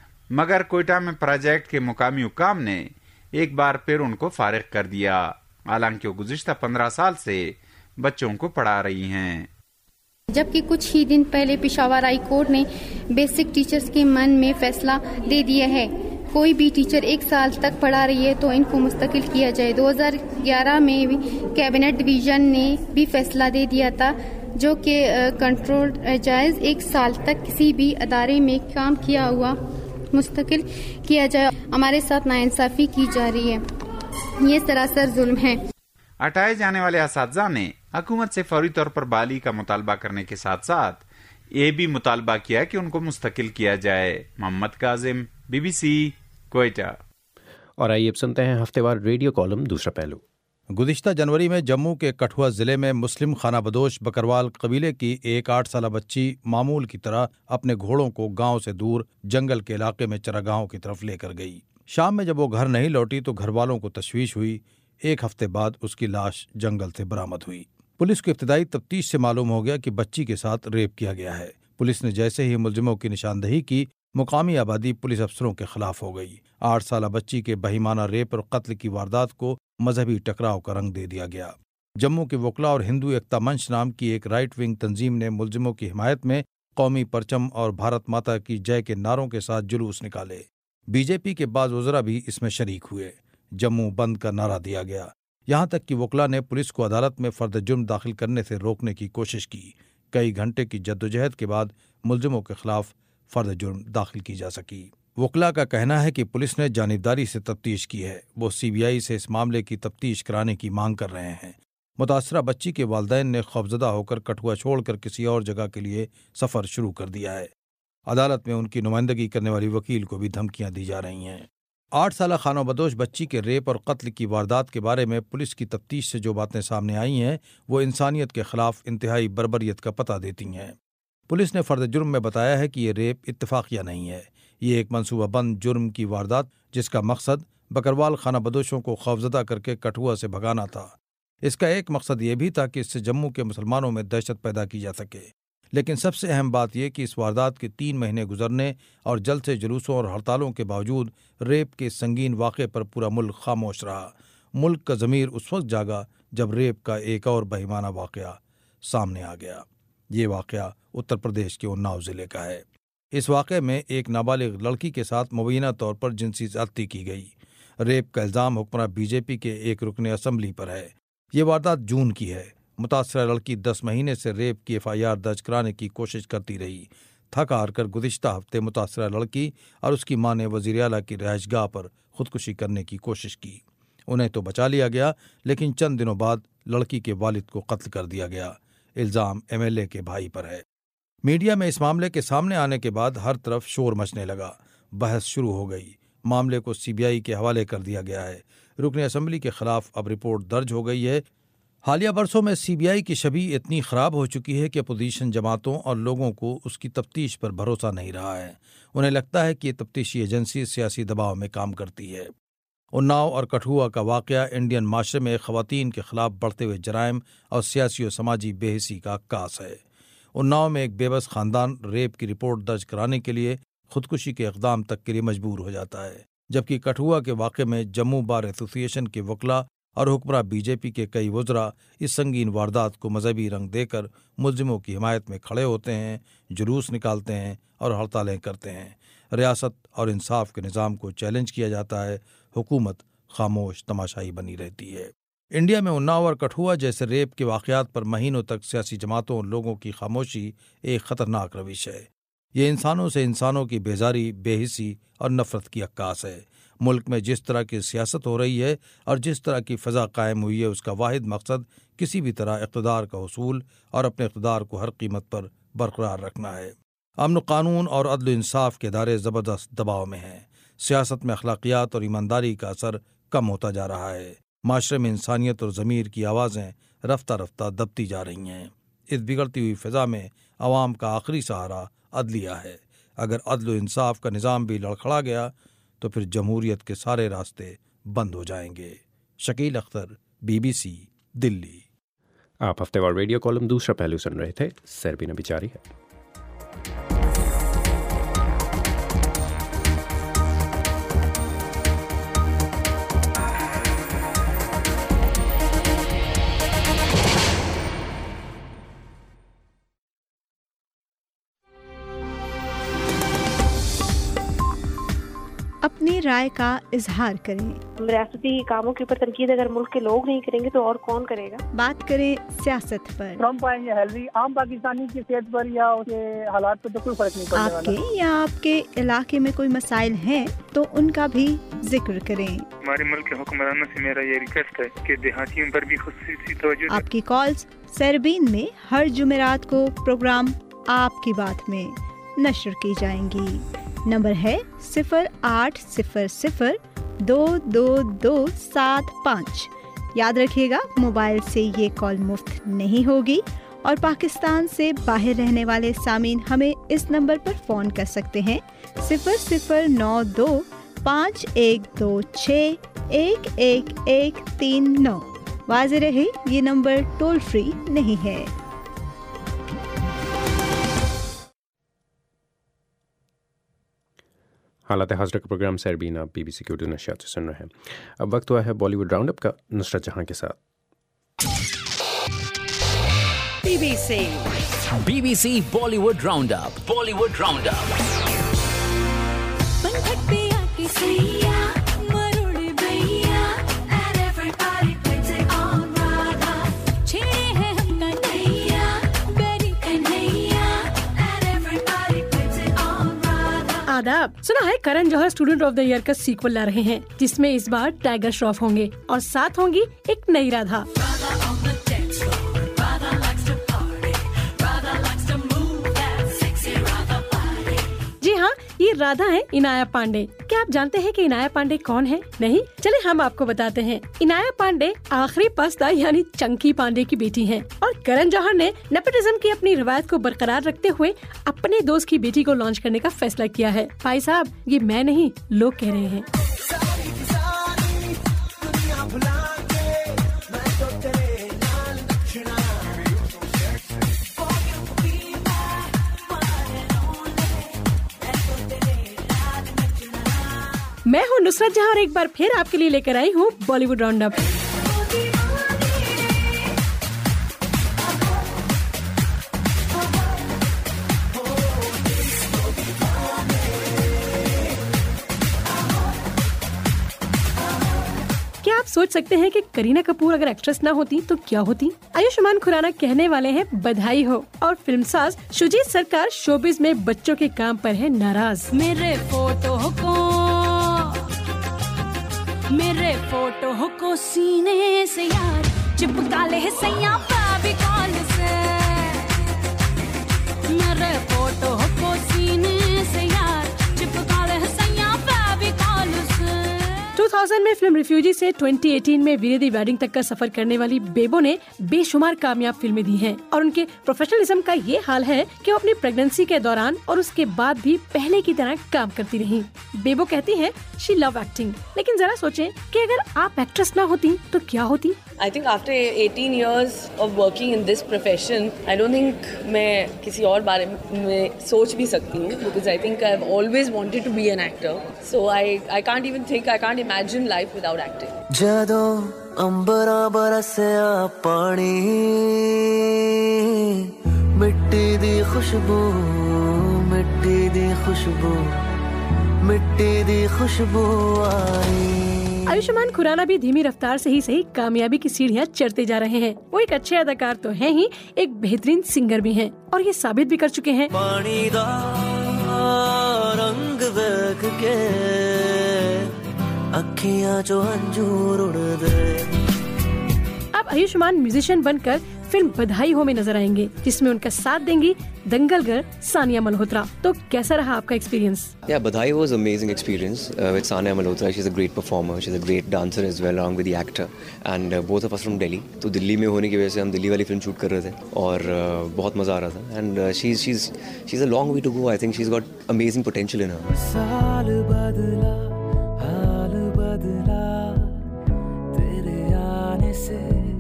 मगर कोयटा में प्रोजेक्ट के मुकामी हुकाम ने एक बार फिर उनको फारिग कर दिया, हालांकि वो गुज़िश्ता 15 साल से बच्चों को पढ़ा रही हैं। जबकि कुछ ही दिन पहले पेशावर हाई कोर्ट ने बेसिक टीचर्स के मन में फैसला दे दिया है, कोई भी टीचर 1 साल तक पढ़ा रही है तो इनको मुस्तकिल किया जाए। 2011 में भी कैबिनेट डिवीजन ने भी फैसला दे दिया था, जो कि कंट्रोल जायज़ 1 साल तक किसी भी अदारे में काम किया हुआ मुस्तकिल किया जाए। हमारे साथ नाइंसाफी की जा रही है, ये सरासर जुल्म है। हटाए जाने वाले असातिज़ा ने हुकूमत से फौरी तौर पर बहाली का मुतालबा करने के साथ साथ ये भी मुतालबा किया कि उनको मुस्तकिल किया जाए। मोहम्मद काजिम, BBC, कोयटा। और आइए अब सुनते हैं हफ्तेवार रेडियो कॉलम दूसरा पहलू। गुज़िश्ता जनवरी में जम्मू के कठुआ ज़िले में मुस्लिम खानाबदोश बकरवाल कबीले की एक 8 साला बच्ची मामूल की तरह अपने घोड़ों को गांव से दूर जंगल के इलाके में चरागाहों की तरफ लेकर गई। शाम में जब वो घर नहीं लौटी तो घर वालों को तशवीश हुई। 1 हफ्ते बाद उसकी लाश जंगल से बरामद हुई। पुलिस को इब्तिदाई तफ्तीश से मालूम हो गया कि बच्ची के साथ रेप किया गया है। पुलिस ने जैसे ही मुलजिमों की निशानदही की, मुकामी आबादी पुलिस अफसरों के खिलाफ हो गई। 8 साला बच्ची के बहिमाना रेप और कत्ल की वारदात को मजहबी टकराव का रंग दे दिया गया। जम्मू के वकला और हिंदू एकता मंच नाम की एक राइट विंग तंजीम ने मुलजिमों की हिमायत में कौमी परचम और भारत माता की जय के नारों के साथ जुलूस निकाले। बीजेपी के बाज़ वज़रा भी इसमें शरीक हुए। जम्मू बंद का नारा दिया गया। यहाँ तक कि वकला ने पुलिस को अदालत में फर्द जुर्म दाखिल करने से रोकने की कोशिश की। कई घंटे की जद्दोजहद के बाद मुलजिमों के खिलाफ फर्द जुर्म दाखिल की जा सकी। वकला का कहना है कि पुलिस ने जानिबदारी से तफ्तीश की है। वो CBI से इस मामले की तफ्तीश कराने की मांग कर रहे हैं। मुतासरा बच्ची के वालिदैन ने खौफजदा होकर कठुआ छोड़कर किसी और जगह के लिए सफ़र शुरू कर दिया है। अदालत में उनकी नुमाइंदगी करने वाली वकील को भी धमकियां दी जा रही हैं। 8 साला खानाबदोश बच्ची के रेप और कत्ल की वारदात के बारे में पुलिस की तफ्तीश से जो बातें सामने आई हैं, वो इंसानियत के खिलाफ इंतहाई बर्बरियत का पता देती हैं। पुलिस ने फर्द जुर्म में बताया है कि ये रेप इत्तफाकिया नहीं है। ये एक मनसूबाबंद जुर्म की वारदात जिसका मकसद बकरवाल खानाबदोशों को खौफजदा करके कठुआ से भगाना था। इसका एक मकसद ये भी था कि इससे जम्मू के मुसलमानों में दहशत पैदा की जा सके। लेकिन सबसे अहम बात यह कि इस वारदात के 3 महीने गुजरने और जल्द से जुलूसों और हड़तालों के बावजूद रेप के संगीन वाक़े पर पूरा मुल्क खामोश रहा। मुल्क का ज़मीर उस वक्त जागा जब रेप का एक और बेईमाना वाक़या सामने आ गया। ये वाक़या उत्तर प्रदेश के उन्नाव ज़िले का है। इस वाक़े में एक नाबालिग लड़की के साथ मुबैना तौर पर जिनसी ज़्यादती की गई। रेप का इल्ज़ाम हुक्मरान बीजेपी के एक रुकने असम्बली पर है। ये वारदात जून की है। मुतासरा लड़की 10 महीने से रेप की FIR दर्ज कराने की कोशिश करती रही। थक हार कर गुज़िश्ता हफ्ते मुतासरा लड़की और उसकी मां ने वज़ीर आला की रिहाइशगाह पर खुदकुशी करने की कोशिश की। उन्हें तो बचा लिया गया, लेकिन चंद दिनों बाद लड़की के वालिद को कत्ल कर दिया गया। इल्ज़ाम MLA के भाई पर है। मीडिया में इस मामले के सामने आने के बाद हर तरफ शोर मचने लगा। बहस शुरू हो गई। मामले को CBI के हवाले कर दिया गया है। रुकने असम्बली के खिलाफ अब रिपोर्ट दर्ज हो गई है। हालिया बरसों में CBI की छवि इतनी ख़राब हो चुकी है कि अपोजिशन जमातों और लोगों को उसकी तफ्तीश पर भरोसा नहीं रहा है। उन्हें लगता है कि ये तफ्तीशी एजेंसी सियासी दबाव में काम करती है। उन्नाव और कठुआ का वाक़या इंडियन माशरे में ख़वातीन के खिलाफ बढ़ते हुए जराइम और सियासी और समाजी बेहिसी का अक्कास है। उन्नाव में एक बेबस ख़ानदान रेप की रिपोर्ट दर्ज कराने के लिए खुदकुशी के इक़दाम तक के लिए मजबूर हो जाता है, जबकि कठुआ के वाक़े में जम्मू बार एसोसिएशन के वकला और हुक्मरान बीजेपी के कई वज़रा इस संगीन वारदात को मजहबी रंग देकर मुलजिमों की हिमायत में खड़े होते हैं, जुलूस निकालते हैं और हड़तालें करते हैं। रियासत और इंसाफ के निज़ाम को चैलेंज किया जाता है। हुकूमत खामोश तमाशाई बनी रहती है। इंडिया में उन्नाव और कठुआ जैसे रेप के वाक़यात पर महीनों तक सियासी जमातों और लोगों की खामोशी एक ख़तरनाक रविश है। ये इंसानों से इंसानों की बेजारी, बेहिसी और नफरत की अक्कास है। मुल्क में जिस तरह की सियासत हो रही है और जिस तरह की फ़ज़ा कायम हुई है, उसका वाहिद मकसद किसी भी तरह इक़्तिदार का हुसूल और अपने इक़्तिदार को हर कीमत पर बरकरार रखना है। अमन कानून और अदल इंसाफ के इदारे ज़बरदस्त दबाव में हैं। सियासत में अखलाकियात और ईमानदारी का असर कम होता जा रहा है। माशरे में इंसानियत और ज़मीर की आवाज़ें रफ्ता रफ्ता दबती जा रही हैं। इस बिगड़ती हुई फ़िज़ा में अवाम का आखिरी सहारा अदलिया है। अगर अदल इंसाफ का निज़ाम भी लड़खड़ा गया तो फिर जमहूरियत के सारे रास्ते बंद हो जाएंगे। शकील अख्तर, BBC, दिल्ली। आप हफ्तेवार रेडियो कॉलम दूसरा पहलू सुन रहे थे। सरबीन अभी जारी है। अपनी राय का इजहार करें। रियासती कामों के ऊपर तनकीद अगर मुल्क के लोग नहीं करेंगे तो और कौन करेगा। बात करें सियासत पर। ट्रम्प आए या हिलरी, आम पाकिस्तानी की सेहत पर या उसके हालात पर तो कोई फर्क नहीं पड़ने वाला। आपके या आपके इलाके में कोई मसाइल हैं तो उनका भी जिक्र करें। हमारे मुल्क के हुक्मरानों से मेरा ये रिक्वेस्ट है कि देहातियों पर भी खुसूसी तवज्जो। आपकी कॉल्स सरबीन में हर जुमेरात को प्रोग्राम आपकी बात में नशर की जाएंगी। नंबर है 0800-222-75। याद रखिएगा, मोबाइल से ये कॉल मुफ्त नहीं होगी और पाकिस्तान से बाहर रहने वाले सामीन हमें इस नंबर पर फ़ोन कर सकते हैं 0092-5126-11139। वाज़ेह रहे, ये नंबर टोल फ्री नहीं है। हालात हाज़िर का प्रोग्राम सरबीन आप BBC की उर्दू नशियात से सुन रहे हैं। अब वक्त हुआ है बॉलीवुड राउंड अप का, नुसरत जहां के साथ। BBC Bollywood roundup. आदाब। सुना है Karan Johar student of the year का सीक्वल ला रहे हैं, जिसमें इस बार टाइगर श्रॉफ होंगे और साथ होंगी एक नई राधा। जी हाँ, ये राधा है इनाया पांडे। क्या आप जानते हैं कि इनाया पांडे कौन है? नहीं? चले हम आपको बताते हैं। इनाया पांडे आखिरी पस्ता यानी चंकी पांडे की बेटी हैं और करण जौहर ने नेपोटिज्म की अपनी रिवायत को बरकरार रखते हुए अपने दोस्त की बेटी को लॉन्च करने का फैसला किया है। भाई साहब, ये मैं नहीं, लोग कह रहे हैं। मैं हूँ नुसरत जहां और एक बार फिर आपके लिए लेकर आई हूँ बॉलीवुड राउंड अप। क्या आप सोच सकते हैं कि करीना कपूर अगर एक्ट्रेस ना होती तो क्या होती? आयुष्मान खुराना कहने वाले हैं बधाई हो, और फिल्मसाज शुजीत सरकार शोबिज में बच्चों के काम पर है नाराज। मेरे फोटो को सीने से यार चिपका ले सैया फेविकॉल से। मेरे फोटो को सीने से यार चिपका ले सैया फेविकॉल से। 2000 में फिल्म रिफ्यूजी से 2018 में वीरे दी वेडिंग तक का सफर करने वाली बेबो ने बेशुमार कामयाब फिल्में दी हैं और उनके प्रोफेशनलिज्म का ये हाल है कि वो अपनी प्रेगनेंसी के दौरान और उसके बाद भी पहले की तरह काम करती रही। बेबो कहती है शी लव एक्टिंग, लेकिन जरा सोचें कि अगर आप एक्ट्रेस ना होती तो क्या होती? I think after 18 years of working in this profession, I don't think मैं किसी और बारे में सोच भी सकती हूँ, because I think I've always wanted to be an actor. So I can't even think, I can't imagine life without acting. ਜਦੋਂ ਅੰਬਰਾਂ ਬਰਸਿਆ ਪਾਣੀ ਮਿੱਟੀ ਦੀ ਖੁਸ਼ਬੂ ਮਿੱਟੀ ਦੀ ਖੁਸ਼ਬੂ ਮਿੱਟੀ ਦੀ ਖੁਸ਼ਬੂ ਆਈ आयुष्मान खुराना भी धीमी रफ्तार से ही सही कामयाबी की सीढ़ियां चढ़ते जा रहे हैं। वो एक अच्छे अदाकार तो हैं ही, एक बेहतरीन सिंगर भी हैं और ये साबित भी कर चुके हैं। रंग देख के अखियां जो अंजूर उड़ दे। अब आयुष्मान म्यूजिशियन बनकर फिल्म बधाई हो में नजर आएंगे, जिसमें उनका साथ देंगी दंगल गर्ल सानिया मल्होत्रा। तो कैसा रहा आपका experience? Yeah, Badhai was an amazing experience with Sania Malhotra. She's a great performer. She's a great dancer as well, along with the actor. And both of us from Delhi. तो दिल्ली में होने की वजह से हम दिल्ली वाली फिल्म शूट कर रहे थे और बहुत मजा आ रहा था. And she's a long way to go. I think she's got amazing potential in her. साल बदला, हाल बदला, तेरे आने से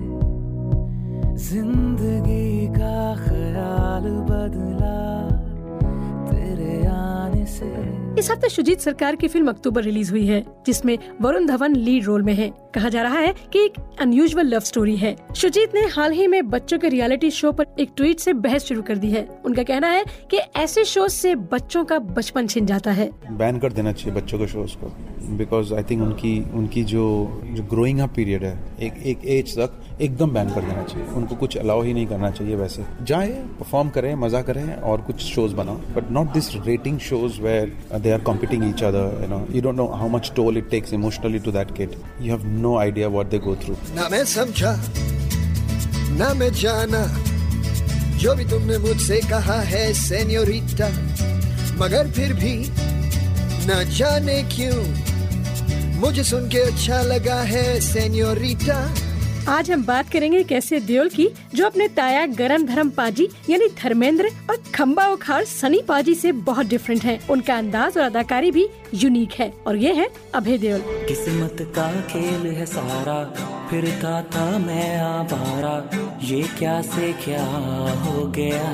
जिंदगी का ख्याल बदला, तेरे आने से। इस हफ्ते शुजीत सरकार की फिल्म अक्टूबर रिलीज हुई है, जिसमें वरुण धवन लीड रोल में है। कहा जा रहा है कि एक अनयूजुअल लव स्टोरी है। शुजीत ने हाल ही में बच्चों के रियलिटी शो पर एक ट्वीट से बहस शुरू कर दी है। उनका कहना है कि ऐसे शो से बच्चों का बचपन छिन जाता है। बैन कर देना चाहिए बच्चों के शोज को, बिकॉज आई थिंक उनकी जो ग्रोइंग अप पीरियड है एक एज तक एकदम बैन कर देना चाहिए। उनको कुछ अलाउ ही नहीं करना चाहिए। वैसे जाए परफॉर्म करें, मजा करें और कुछ शोज बनाओ, but not this rating shows where they are competing each other. You don't know how much toll it takes emotionally to that kid. You have no idea what they go through. ना मैं समझा ना मैं जाना जो भी तुमने मुझसे कहा है सेन्योरिटा, मगर फिर भी न जाने क्यों मुझे सुन के अच्छा लगा है सेन्योरिटा। आज हम बात करेंगे कैसे देओल की, जो अपने ताया गरम धर्म पाजी यानी धर्मेंद्र और खम्बा उखाड़ सनी पाजी से बहुत डिफरेंट है। उनका अंदाज और अदाकारी भी यूनिक है और ये है अभय देओल। किस्मत का खेल है सारा, फिरता था मैं आवारा, ये क्या से क्या हो गया।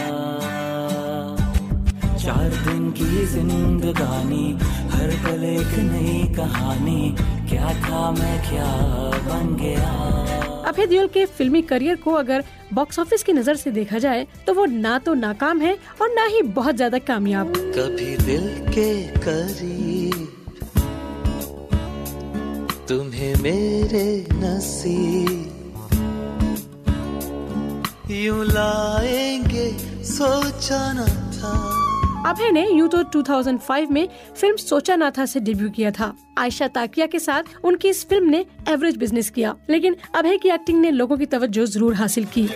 4 दिन की जिंदगानी, हर पल एक नई कहानी, क्या था मैं क्या बन गया। अभय देओल के फिल्मी करियर को अगर बॉक्स ऑफिस की नजर से देखा जाए तो वो ना तो नाकाम है और ना ही बहुत ज्यादा कामयाब। कभी दिल के करीब तुम्हें मेरे नसीब यूं लाएंगे सोचा न था। अभय ने यूं तो 2005 में फिल्म सोचा ना था से डेब्यू किया था। आयशा ताकिया के साथ उनकी इस फिल्म ने एवरेज बिजनेस किया, लेकिन अभय की एक्टिंग ने लोगों की तवज्जो जरूर हासिल की।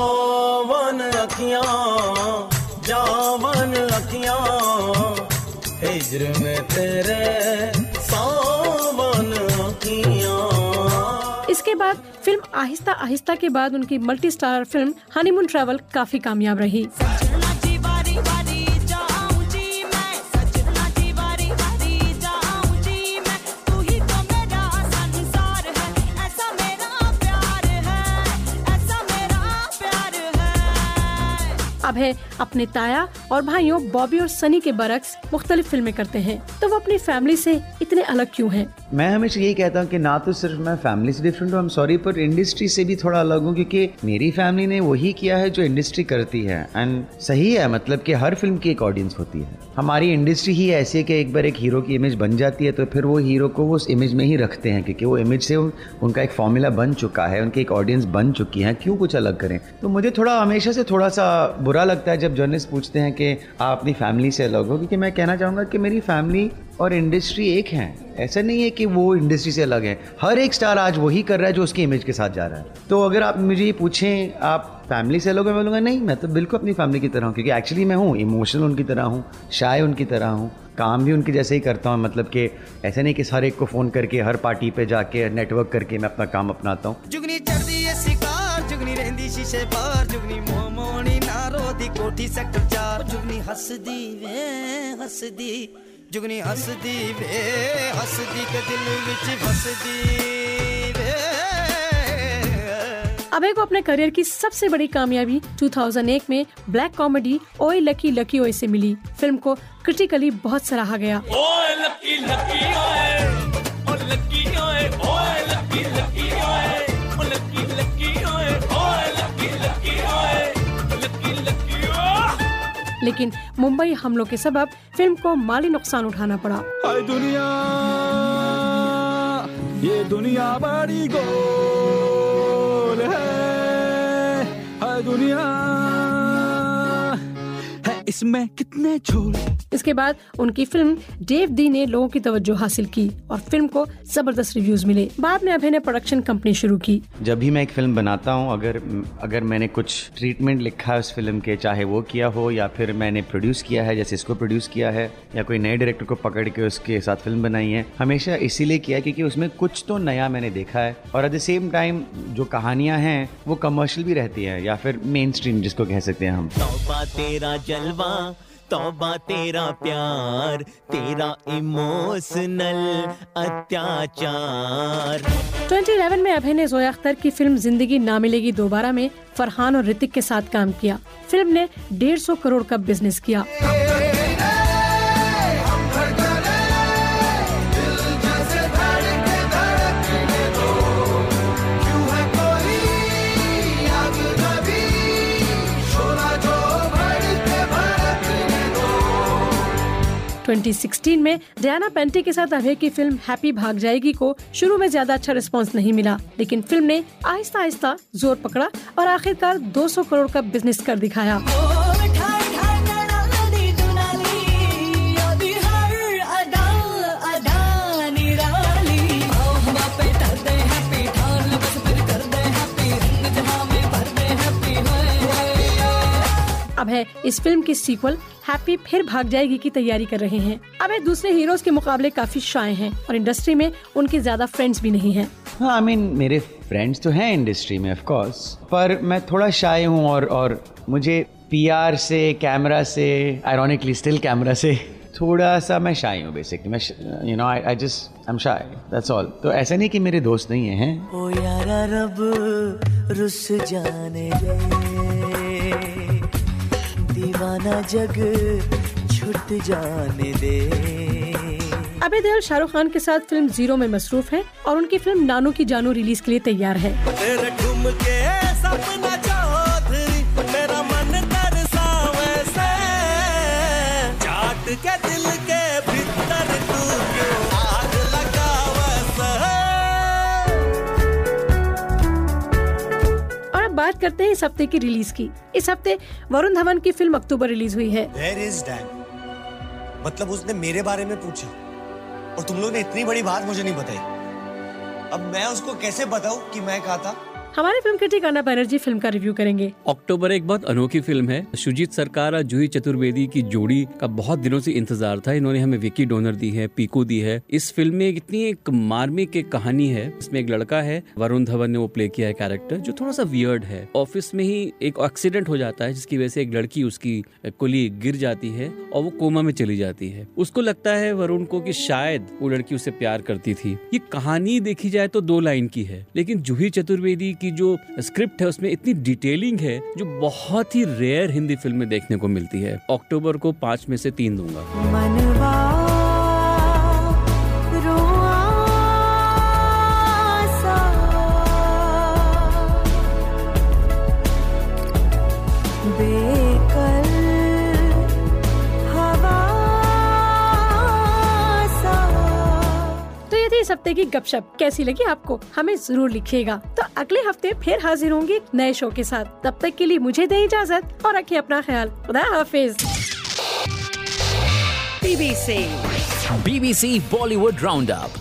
हिज्र में तेरे सावन अखियां। इसके बाद फिल्म आहिस्ता आहिस्ता के बाद उनकी multi starrer film Honeymoon Travel काफी कामयाब रही। अभय अपने ताया और भाइयों बॉबी और सनी के बरक्स मुख्तलिफ फिल्में करते हैं, तो वो अपनी फैमिली से इतने अलग क्यों हैं? मैं हमेशा यही कहता हूँ कि ना तो सिर्फ मैं फैमिली से डिफरेंट हूँ, I'm sorry, पर इंडस्ट्री से भी थोड़ा अलग हूँ, क्योंकि मेरी फैमिली ने वही किया है जो इंडस्ट्री करती है। एंड सही है, मतलब कि हर फिल्म की एक ऑडियंस होती है। हमारी इंडस्ट्री ही ऐसी है कि एक बार एक हीरो की इमेज बन जाती है तो फिर वो हीरो को वो उस इमेज में ही रखते हैं, क्योंकि वो इमेज से उनका एक फॉर्मूला बन चुका है, उनकी एक ऑडियंस बन चुकी है, क्यों कुछ अलग करें। तो मुझे थोड़ा हमेशा से थोड़ा सा बुरा लगता है जब जर्नलिस्ट पूछते हैं कि आप अपनी फैमिली से अलग हो, क्योंकि मैं कहना चाहूँगा कि मेरी फैमिली और इंडस्ट्री एक है। ऐसा नहीं है कि वो इंडस्ट्री से अलग है। हर एक स्टार आज वही कर रहा है जो उसकी इमेज के साथ जा रहा है। तो अगर आप मुझे ये पूछें आप फैमिली से अलग हो, मैं बोलूँगा नहीं, मैं तो बिल्कुल अपनी फैमिली की तरह हूँ, क्योंकि एक्चुअली मैं हूँ इमोशनल उनकी तरह हूँ, शाय उनकी तरह हूँ, काम भी उनके जैसे ही करता हूँ। मतलब कि ऐसा नहीं कि हर एक को फ़ोन करके हर पार्टी पे जाके नेटवर्क करके मैं अपना काम अपनाता हूँ। जुगनी चढ़दी है शिकार, जुगनी रहंदी शीशे पार, जुगनी मोमोनी नारो दी कोठी सेक्टर 4, जुगनी हसदी वे हसदी, जुगनी हसदी वे हसदी के दिल विच फसदी वे। अभय को अपने करियर की सबसे बड़ी कामयाबी 2001 में black comedy Oye Lucky Lucky Oye से मिली। फिल्म को क्रिटिकली बहुत सराहा गया। ओए लकी लकी ओए, ओ lucky Oye, Oye Lucky Lucky ओए, ओ lucky Lucky Oye, Oye Lucky Lucky Oye, Lucky Lucky Oye. लेकिन मुंबई हमलों के सबब फिल्म को माली नुकसान उठाना पड़ा। हाय दुनिया ये दुनिया बड़ी गोल है दुनिया है इसमें कितने झोल। इसके बाद उनकी फिल्म डेव दी ने लोगों की तवज्जो हासिल की और फिल्म को जबरदस्त रिव्यूज मिले। बाद में अभय ने प्रोडक्शन कंपनी शुरू की। जब भी मैं एक फिल्म बनाता हूँ, अगर मैंने कुछ ट्रीटमेंट लिखा है उस फिल्म के, चाहे वो किया हो या फिर मैंने प्रोड्यूस किया है, जैसे इसको प्रोड्यूस किया है, या कोई नए डायरेक्टर को पकड़ के उसके साथ फिल्म बनाई है, हमेशा इसीलिए किया क्योंकि उसमें कुछ तो नया मैंने देखा है और एट द सेम टाइम जो कहानियाँ हैं वो कमर्शियल भी रहती है या फिर मेन स्ट्रीम जिसको कह सकते हैं हम। तौबा तेरा जलवा, तौबा तेरा प्यार, तेरा इमोशनल अत्याचार। 2011 में अभय ने जोया अख्तर की फिल्म जिंदगी ना मिलेगी दोबारा में फरहान और ऋतिक के साथ काम किया। फिल्म ने 150 करोड़ का बिजनेस किया। – 2016 में डियाना पेंटी के साथ अभय की फिल्म हैप्पी भाग जाएगी को शुरू में ज्यादा अच्छा रिस्पांस नहीं मिला, लेकिन फिल्म ने आहिस्ता आहिस्ता जोर पकड़ा और आखिरकार 200 करोड़ का बिजनेस कर दिखाया। अभय इस फिल्म की सीक्वल हैप्पी फिर भाग जाएगी की तैयारी कर रहे हैं। अभय दूसरे हीरोज के मुकाबले काफी शाय हैं और इंडस्ट्री में उनके ज्यादा फ्रेंड्स भी नहीं हैं। हाँ, मेरे फ्रेंड्स तो हैं इंडस्ट्री में ऑफ कोर्स, पर मैं थोड़ा शाय हूँ और मुझे पीआर से, कैमरा से, आयरॉनिकली स्टिल कैमरा से थोड़ा सा मैं शाय हूँ बेसिकली। मैं I am shy, that's all. तो ऐसा नहीं कि मेरे दोस्त नहीं हैं। ओ यारा रब रुस जाने दे, दीवाना जग छूट जाने दे। अभय देओल शाहरुख खान के साथ फिल्म जीरो में मसरूफ है और उनकी फिल्म नानू की जानू रिलीज के लिए तैयार है। तेरे ठुमके सपना चौधरी, मेरा मन तरसा वैसे, चाट के दिल के भीतर तू क्यों आग लगा वैसे। और अब बात करते हैं इस हफ्ते की रिलीज की। इस हफ्ते वरुण धवन की फिल्म अक्टूबर रिलीज हुई है। Where is Dan? मतलब उसने मेरे बारे में पूछा और तुम लोग ने इतनी बड़ी बात मुझे नहीं बताई। अब मैं उसको कैसे बताऊं कि मैं कहा था? हमारे film critic Arnab Banerjee film का रिव्यू करेंगे। अक्टूबर एक बहुत अनोखी फिल्म है। सुजीत सरकार और जूही चतुर्वेदी की जोड़ी का बहुत दिनों से इंतजार था। इन्होंने हमें विकी डोनर दी है, पीकू दी है। इस फिल्म में इतनी एक मार्मिक एक कहानी है। इसमें एक लड़का है, वरुण धवन ने वो प्ले किया है कैरेक्टर, जो थोड़ा सा वियर्ड है। ऑफिस में ही एक एक्सीडेंट हो जाता है जिसकी वजह से एक लड़की उसकी कुली गिर जाती है और वो कोमा में चली जाती है। उसको लगता है वरुण को कि शायद वो लड़की उससे प्यार करती थी। ये कहानी देखी जाए तो 2 लाइन की है, लेकिन जूही चतुर्वेदी की जो स्क्रिप्ट है उसमें इतनी डिटेलिंग है जो बहुत ही रेयर हिंदी फिल्म में देखने को मिलती है। अक्टूबर को 5 में से 3 दूंगा। इस हफ्ते की गपशप कैसी लगी आपको, हमें जरूर लिखिएगा। तो अगले हफ्ते फिर हाजिर होंगे नए शो के साथ। तब तक के लिए मुझे दें इजाजत और रखिए अपना ख्याल। खुदा हाफिज। BBC Bollywood Roundup.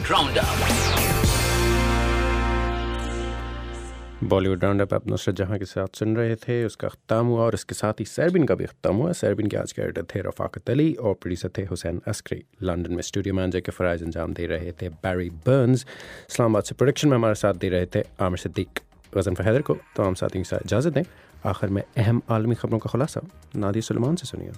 Bollywood roundup आप नुसरत जहाँ के साथ सुन रहे थे, उसका अख्ताम हुआ और इसके साथ ही सरबिन का भी अख्ताम हुआ। सरबिन के आज के एडिटर थे रफ़ाकत अली और प्रोड्यूसर थे हुसैन अस्करी। लंदन में स्टूडियो मैनेजर के फ़राइज़ अंजाम दे रहे थे बैरी बर्न्स। इस्लामाबाद से प्रोडक्शन में हमारे साथ दे रहे थे आमिर सिद्दीक। गज़नफ़र हैदर को तमाम साथियों के साथ इजाज़त दें। आखिर में अहम आलमी खबरों का खुलासा नादिया सुलेमान से सुनिए।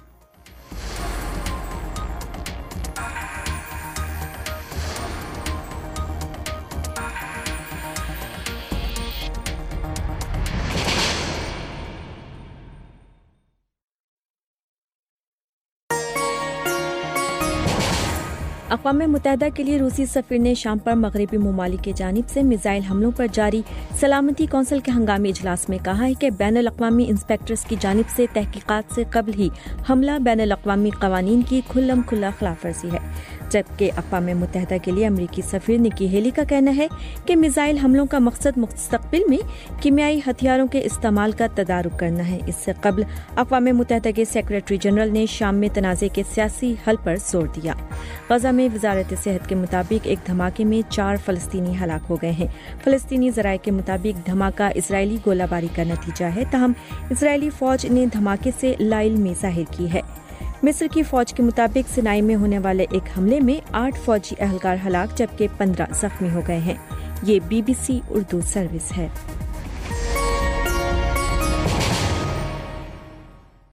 अक़वाम मुत्तहिदा के लिए रूसी सफ़ीर ने शाम पर मगरबी ममालिक की जानिब से मिसाइल हमलों पर जारी सलामती कौंसिल के हंगामी इजलास में कहा है कि बैनुल अक़वामी इंस्पेक्टर्स की जानिब से तहकीकात से कबल ही हमला बैनुल अक़वामी क़वानीन की खुल्लम खुल्ला खिलाफ वर्जी है। जबकि अक़वाम मुत्तहिदा के लिए अमरीकी सफ़ीर निकी हेली का कहना है कि मिसाइल हमलों का मकसद मुस्तक़बिल में कीमियाई हथियारों के इस्तेमाल का तदारुक करना है। इससे कबल अक़वाम मुत्तहिदा के सेक्रेटरी जनरल ने शाम में तनाज़े के सियासी हल पर जोर दिया। गज़ा में वज़ारत सेहत के मुताबिक एक धमाके में 4 फ़लस्तीनी हलाक हो गए हैं। फ़लस्तीनी ज़राए के मुताबिक धमाका इजरायली गोलाबारी का नतीजा है, तहम इजरायली फ़ौज ने धमाके से लाइल्मी ज़ाहिर की है। मिस्र की फ़ौज के मुताबिक सिनाई में होने वाले एक हमले में 8 फ़ौजी अहलकार हलाक जबकि 15 ज़ख्मी हो गए हैं। ये BBC उर्दू सर्विस है।